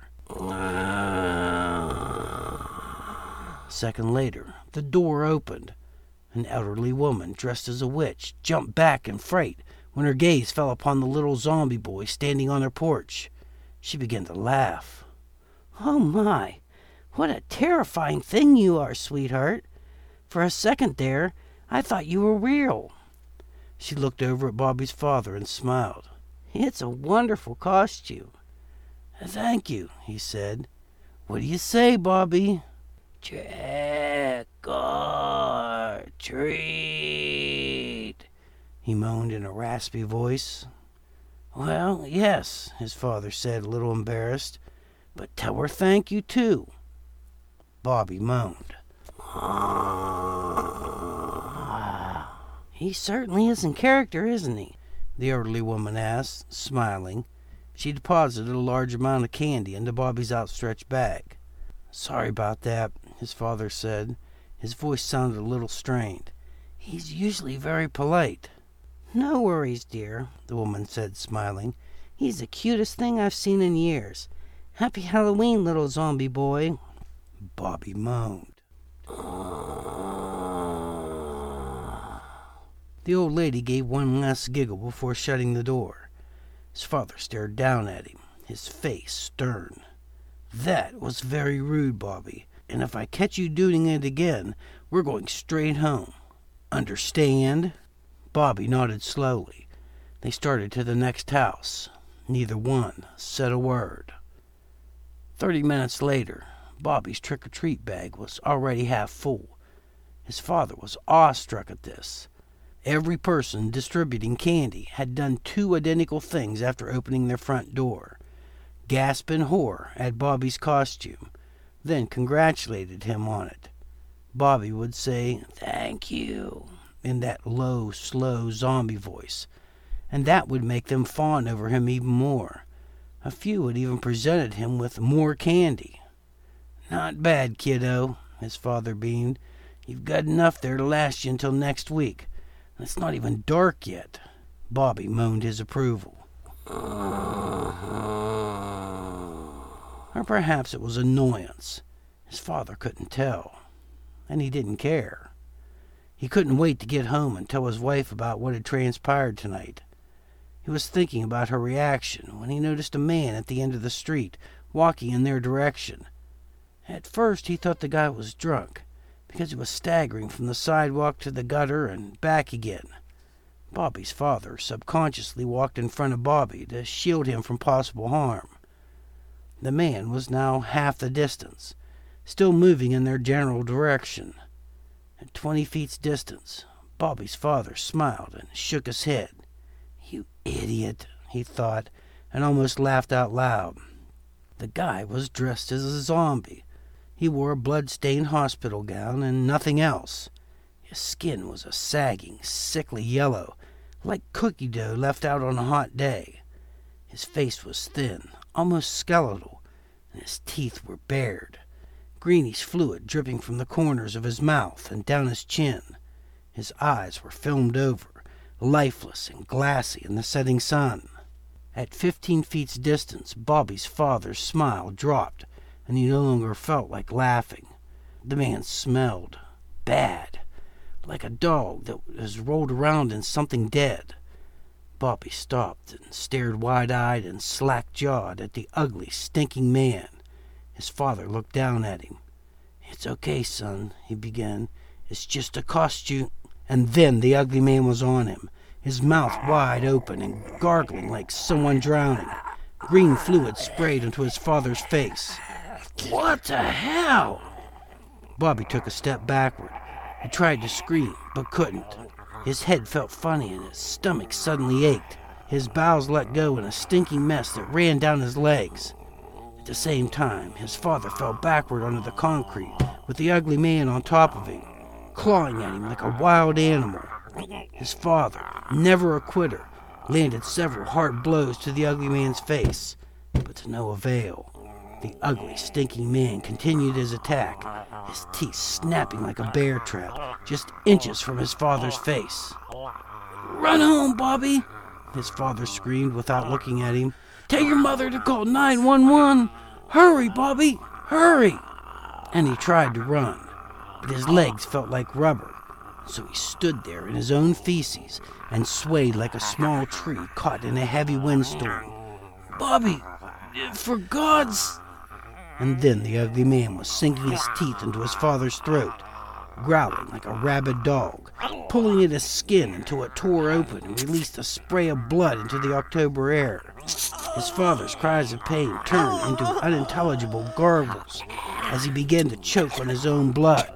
A second later, the door opened. An elderly woman dressed as a witch jumped back in fright when her gaze fell upon the little zombie boy standing on her porch. She began to laugh. "Oh my, what a terrifying thing you are, sweetheart. For a second there, I thought you were real." She looked over at Bobby's father and smiled. "It's a wonderful costume." "Thank you," he said. "What do you say, Bobby?" "Trick or treat," he moaned in a raspy voice. "Well, yes," his father said, a little embarrassed. "But tell her thank you, too." Bobby moaned. He certainly is in character, isn't he? The elderly woman asked, smiling. She deposited a large amount of candy into Bobby's outstretched bag. Sorry about that, his father said. His voice sounded a little strained. He's usually very polite. No worries, dear, the woman said, smiling. He's the cutest thing I've seen in years. Happy Halloween, little zombie boy. Bobby moaned. The old lady gave one last giggle before shutting the door. His father stared down at him, his face stern. That was very rude, Bobby, and if I catch you doing it again, we're going straight home. Understand? Bobby nodded slowly. They started to the next house. Neither one said a word. 30 minutes later, Bobby's trick-or-treat bag was already half full. His father was awestruck at this. Every person distributing candy had done 2 identical things after opening their front door. Gasp in horror at Bobby's costume, then congratulated him on it. Bobby would say, "Thank you," in that low, slow zombie voice, and that would make them fawn over him even more. A few had even presented him with more candy. "Not bad, kiddo," his father beamed. "You've got enough there to last you until next week. And it's not even dark yet." Bobby moaned his approval. Or perhaps it was annoyance. His father couldn't tell. And he didn't care. He couldn't wait to get home and tell his wife about what had transpired tonight. He was thinking about her reaction when he noticed a man at the end of the street walking in their direction. At first he thought the guy was drunk, because he was staggering from the sidewalk to the gutter and back again. Bobby's father subconsciously walked in front of Bobby to shield him from possible harm. The man was now half the distance, still moving in their general direction. At 20 feet's distance, Bobby's father smiled and shook his head. "You idiot," he thought, and almost laughed out loud. The guy was dressed as a zombie. He wore a blood-stained hospital gown and nothing else. His skin was a sagging, sickly yellow, like cookie dough left out on a hot day. His face was thin, almost skeletal, and his teeth were bared, greenish fluid dripping from the corners of his mouth and down his chin. His eyes were filmed over, lifeless and glassy in the setting sun. At 15 feet's distance, Bobby's father's smile dropped, and he no longer felt like laughing. The man smelled bad, like a dog that was rolled around in something dead. Bobby stopped and stared wide-eyed and slack-jawed at the ugly, stinking man. His father looked down at him. "It's okay, son," he began. "It's just a costume." And then the ugly man was on him, his mouth wide open and gargling like someone drowning. Green fluid sprayed into his father's face. "What the hell?" Bobby took a step backward. He tried to scream, but couldn't. His head felt funny and his stomach suddenly ached. His bowels let go in a stinking mess that ran down his legs. At the same time, his father fell backward onto the concrete with the ugly man on top of him, clawing at him like a wild animal. His father, never a quitter, landed several hard blows to the ugly man's face, but to no avail. The ugly, stinking man continued his attack, his teeth snapping like a bear trap, just inches from his father's face. "Run home, Bobby!" his father screamed without looking at him. "Tell your mother to call 911! Hurry, Bobby! Hurry!" And he tried to run, but his legs felt like rubber, so he stood there in his own feces and swayed like a small tree caught in a heavy windstorm. "Bobby, for God's..." And then the ugly man was sinking his teeth into his father's throat, growling like a rabid dog, pulling at his skin until it tore open and released a spray of blood into the October air. His father's cries of pain turned into unintelligible gurgles as he began to choke on his own blood.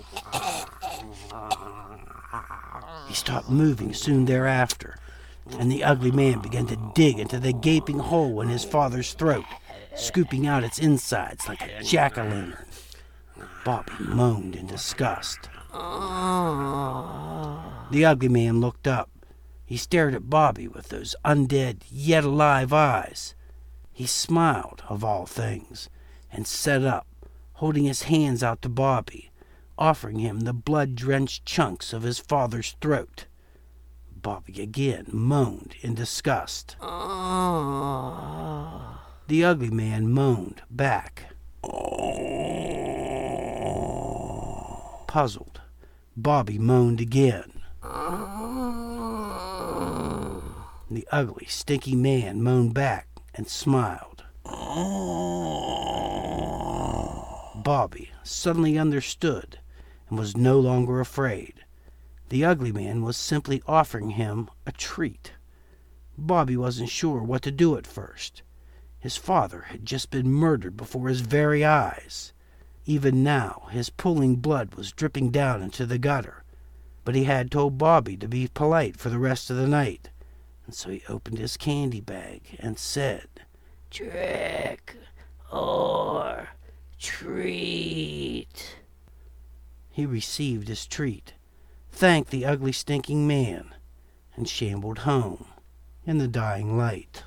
He stopped moving soon thereafter, and the ugly man began to dig into the gaping hole in his father's throat, scooping out its insides like a jack-o'-lantern. Bobby moaned in disgust. The ugly man looked up. He stared at Bobby with those undead yet alive eyes. He smiled, of all things, and sat up, holding his hands out to Bobby, offering him the blood-drenched chunks of his father's throat. Bobby again moaned in disgust. The ugly man moaned back. Puzzled, Bobby moaned again. The ugly, stinky man moaned back and smiled. Bobby suddenly understood and was no longer afraid. The ugly man was simply offering him a treat. Bobby wasn't sure what to do at first. His father had just been murdered before his very eyes. Even now, his pooling blood was dripping down into the gutter. But he had told Bobby to be polite for the rest of the night, and so he opened his candy bag and said, "Trick or treat." He received his treat, thanked the ugly stinking man, and shambled home in the dying light.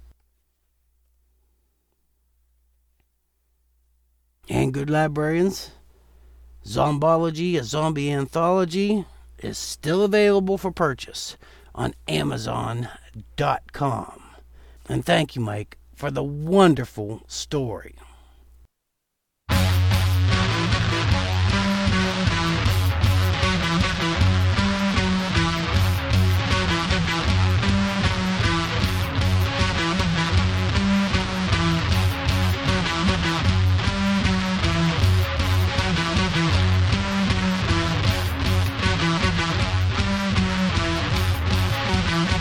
And good librarians, Zombology, a zombie anthology, is still available for purchase on Amazon.com. And thank you, Mike, for the wonderful story.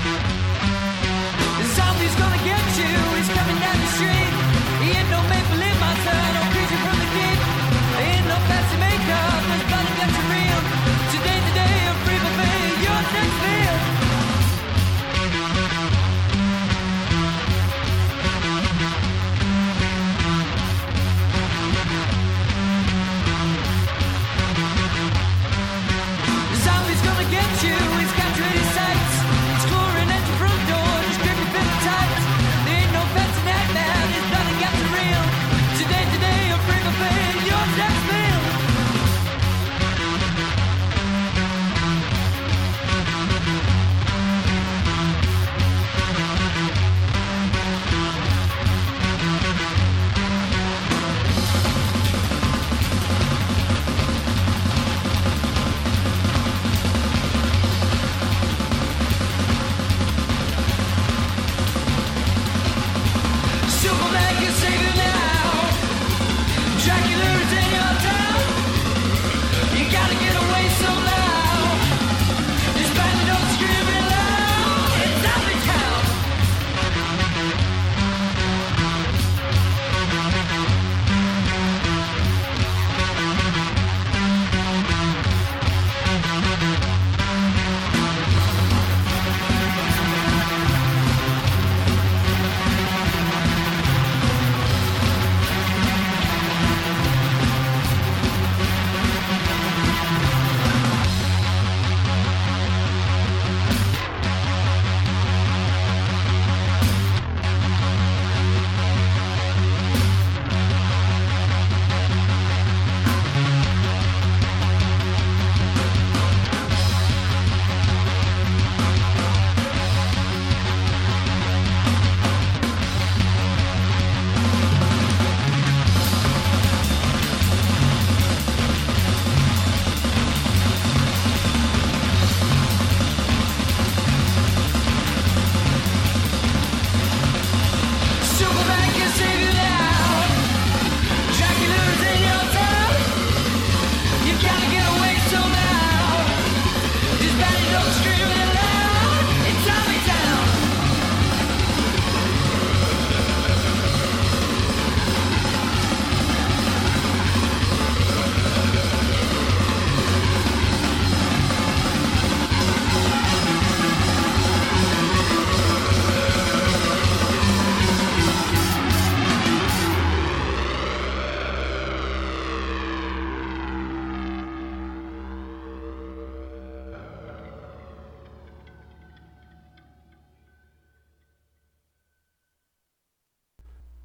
The zombie's gonna get you. He's coming down the street. He ain't no make-believe.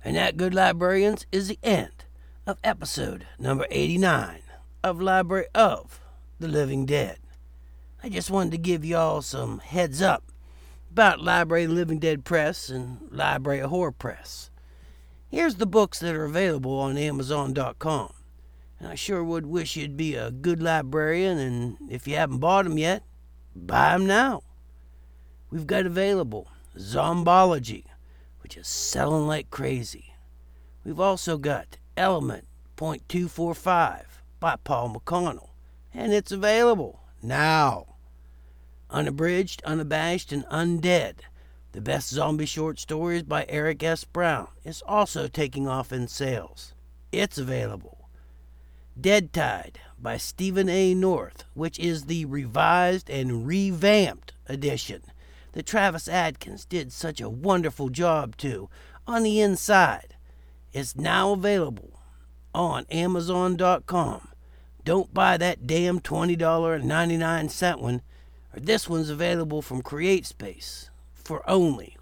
And that, good librarians, is the end of episode number 89 of Library of the Living Dead. I just wanted to give y'all some heads up about Library of the Living Dead Press and Library of Horror Press. Here's the books that are available on Amazon.com. And I sure would wish you'd be a good librarian, and if you haven't bought them yet, buy them now. We've got available Zombology, which is selling like crazy. We've also got Element .245 by Paul McConnell, and it's available now. Unabridged, Unabashed, and Undead, the best zombie short stories by Eric S. Brown, is also taking off in sales. It's available. Dead Tide by Stephen A. North, which is the revised and revamped edition that Travis Adkins did such a wonderful job to on the inside, is now available on Amazon.com. Don't buy that damn $20.99 one, or this one's available from CreateSpace for only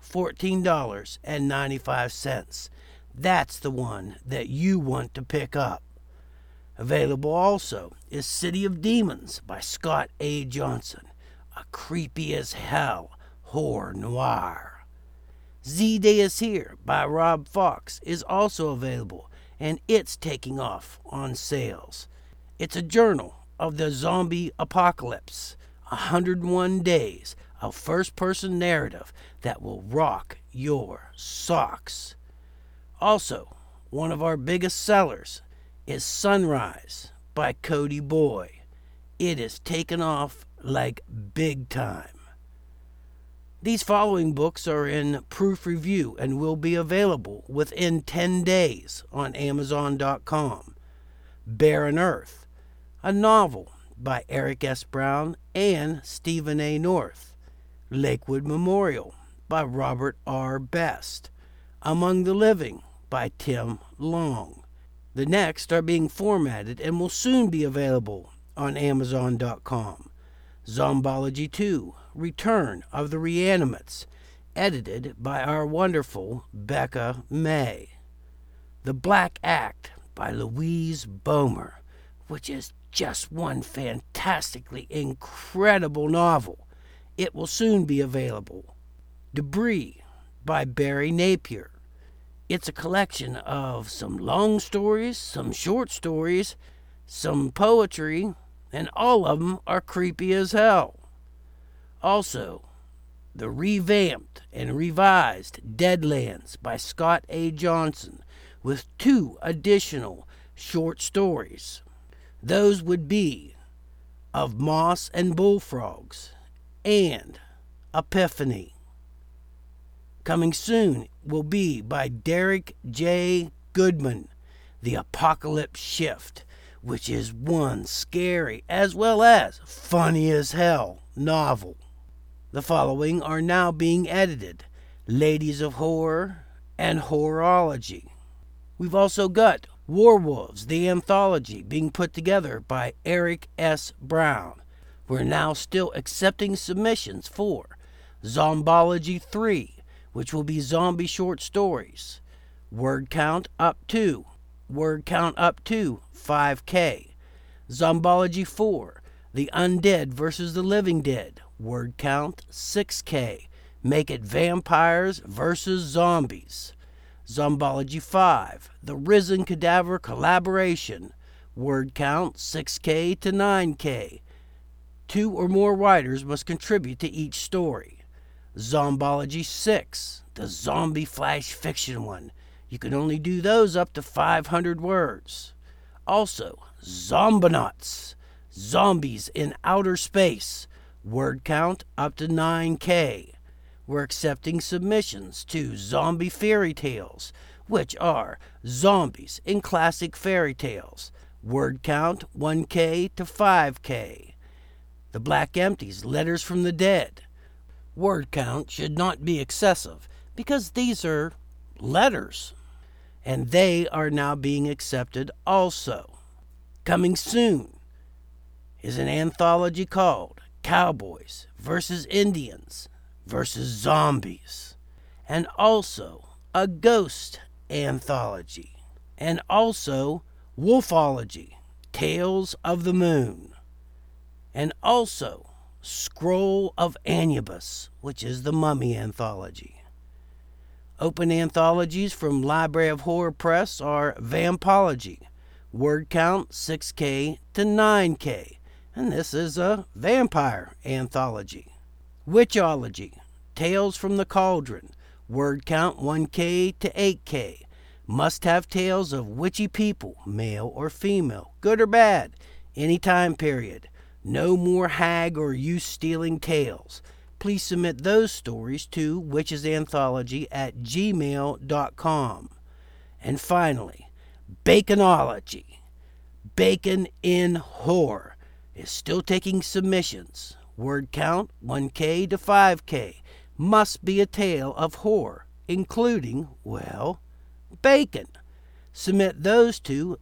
$14.95. That's the one that you want to pick up. Available also is City of Demons by Scott A. Johnson, a creepy as hell horror noir. Z-Day is Here by Rob Fox is also available, and it's taking off on sales. It's a journal of the zombie apocalypse, 101 days of first-person narrative that will rock your socks. Also, one of our biggest sellers is Sunrise by Cody Boy. It is taken off like big time. These following books are in proof review and will be available within 10 days on Amazon.com. Barren Earth, a novel by Eric S. Brown and Stephen A. North. Lakewood Memorial by Robert R. Best. Among the Living by Tim Long. The next are being formatted and will soon be available on Amazon.com. Zombology 2, Return of the Reanimates, edited by our wonderful Becca May. The Black Act by Louise Bomer, which is just one fantastically incredible novel. It will soon be available. Debris by Barry Napier. It's a collection of some long stories, some short stories, some poetry, and all of them are creepy as hell. Also, the revamped and revised Deadlands by Scott A. Johnson with 2 additional short stories. Those would be Of Moss and Bullfrogs and Epiphany. Coming soon will be by Derek J. Goodman, The Apocalypse Shift, which is one scary as well as funny as hell novel. The following are now being edited: Ladies of Horror and Horrorology. We've also got Werewolves, the anthology, being put together by Eric S. Brown. We're now still accepting submissions for Zombology 3, which will be zombie short stories. Word count up to 5K. Zombology 4, The Undead versus the Living Dead. Word count 6K. Make it vampires versus zombies. Zombology 5, The Risen Cadaver Collaboration. Word count 6K to 9K. 2 or more writers must contribute to each story. Zombology 6, the zombie flash fiction one. You can only do those up to 500 words. Also, Zombonauts, Zombies in Outer Space. Word count up to 9K. We're accepting submissions to Zombie Fairy Tales, which are zombies in classic fairy tales. Word count 1K to 5K. The Black Empties, Letters from the Dead. Word count should not be excessive because these are letters, and they are now being accepted also. Coming soon is an anthology called Cowboys versus Indians versus Zombies, and also a ghost Anthology, and also Wolfology, Tales of the Moon, and also Scroll of Anubis, which is the Mummy Anthology. Open anthologies from Library of Horror Press are Vampology, word count 6K to 9K, and this is a vampire anthology. Witchology, Tales from the Cauldron, word count 1K to 8K, must have tales of witchy people, male or female, good or bad, any time period. No more hag or youth-stealing tales. Please submit those stories to witchesanthology@gmail.com. And finally, Baconology, Bacon in Horror, is still taking submissions. Word count 1K to 5K. Must be a tale of horror, including, well, bacon. Submit those to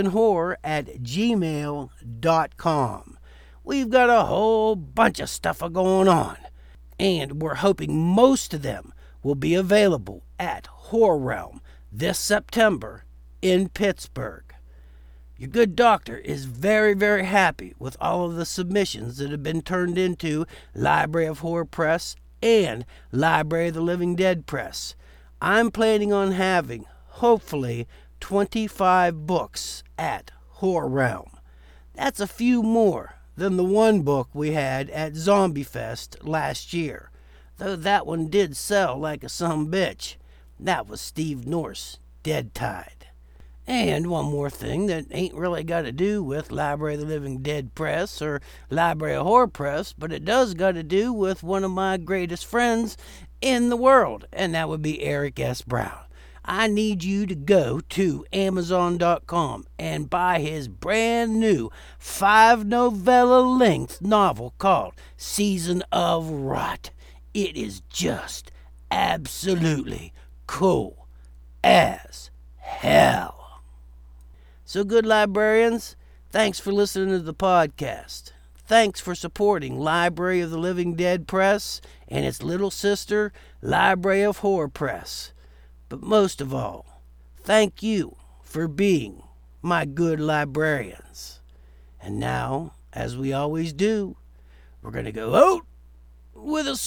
baconhorror@gmail.com. We've got a whole bunch of stuff going on, and we're hoping most of them will be available at Horror Realm this September in Pittsburgh. Your good doctor is very, very happy with all of the submissions that have been turned into Library of Horror Press and Library of the Living Dead Press. I'm planning on having, hopefully, 25 books at Horror Realm. That's a few more than the one book we had at Zombie Fest last year, though that one did sell like a sumbitch. That was Steve Norse, Dead Tide. And one more thing that ain't really got to do with Library of the Living Dead Press or Library of Horror Press, but it does got to do with one of my greatest friends in the world, and that would be Eric S. Brown. I need you to go to Amazon.com and buy his brand new 5-novella length novel called Season of Rot. It is just absolutely cool as hell. So good librarians, thanks for listening to the podcast. Thanks for supporting Library of the Living Dead Press and its little sister, Library of Horror Press. But most of all, thank you for being my good librarians. And now, as we always do, we're going to go out with a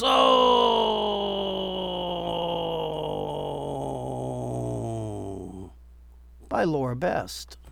song by Laura Best.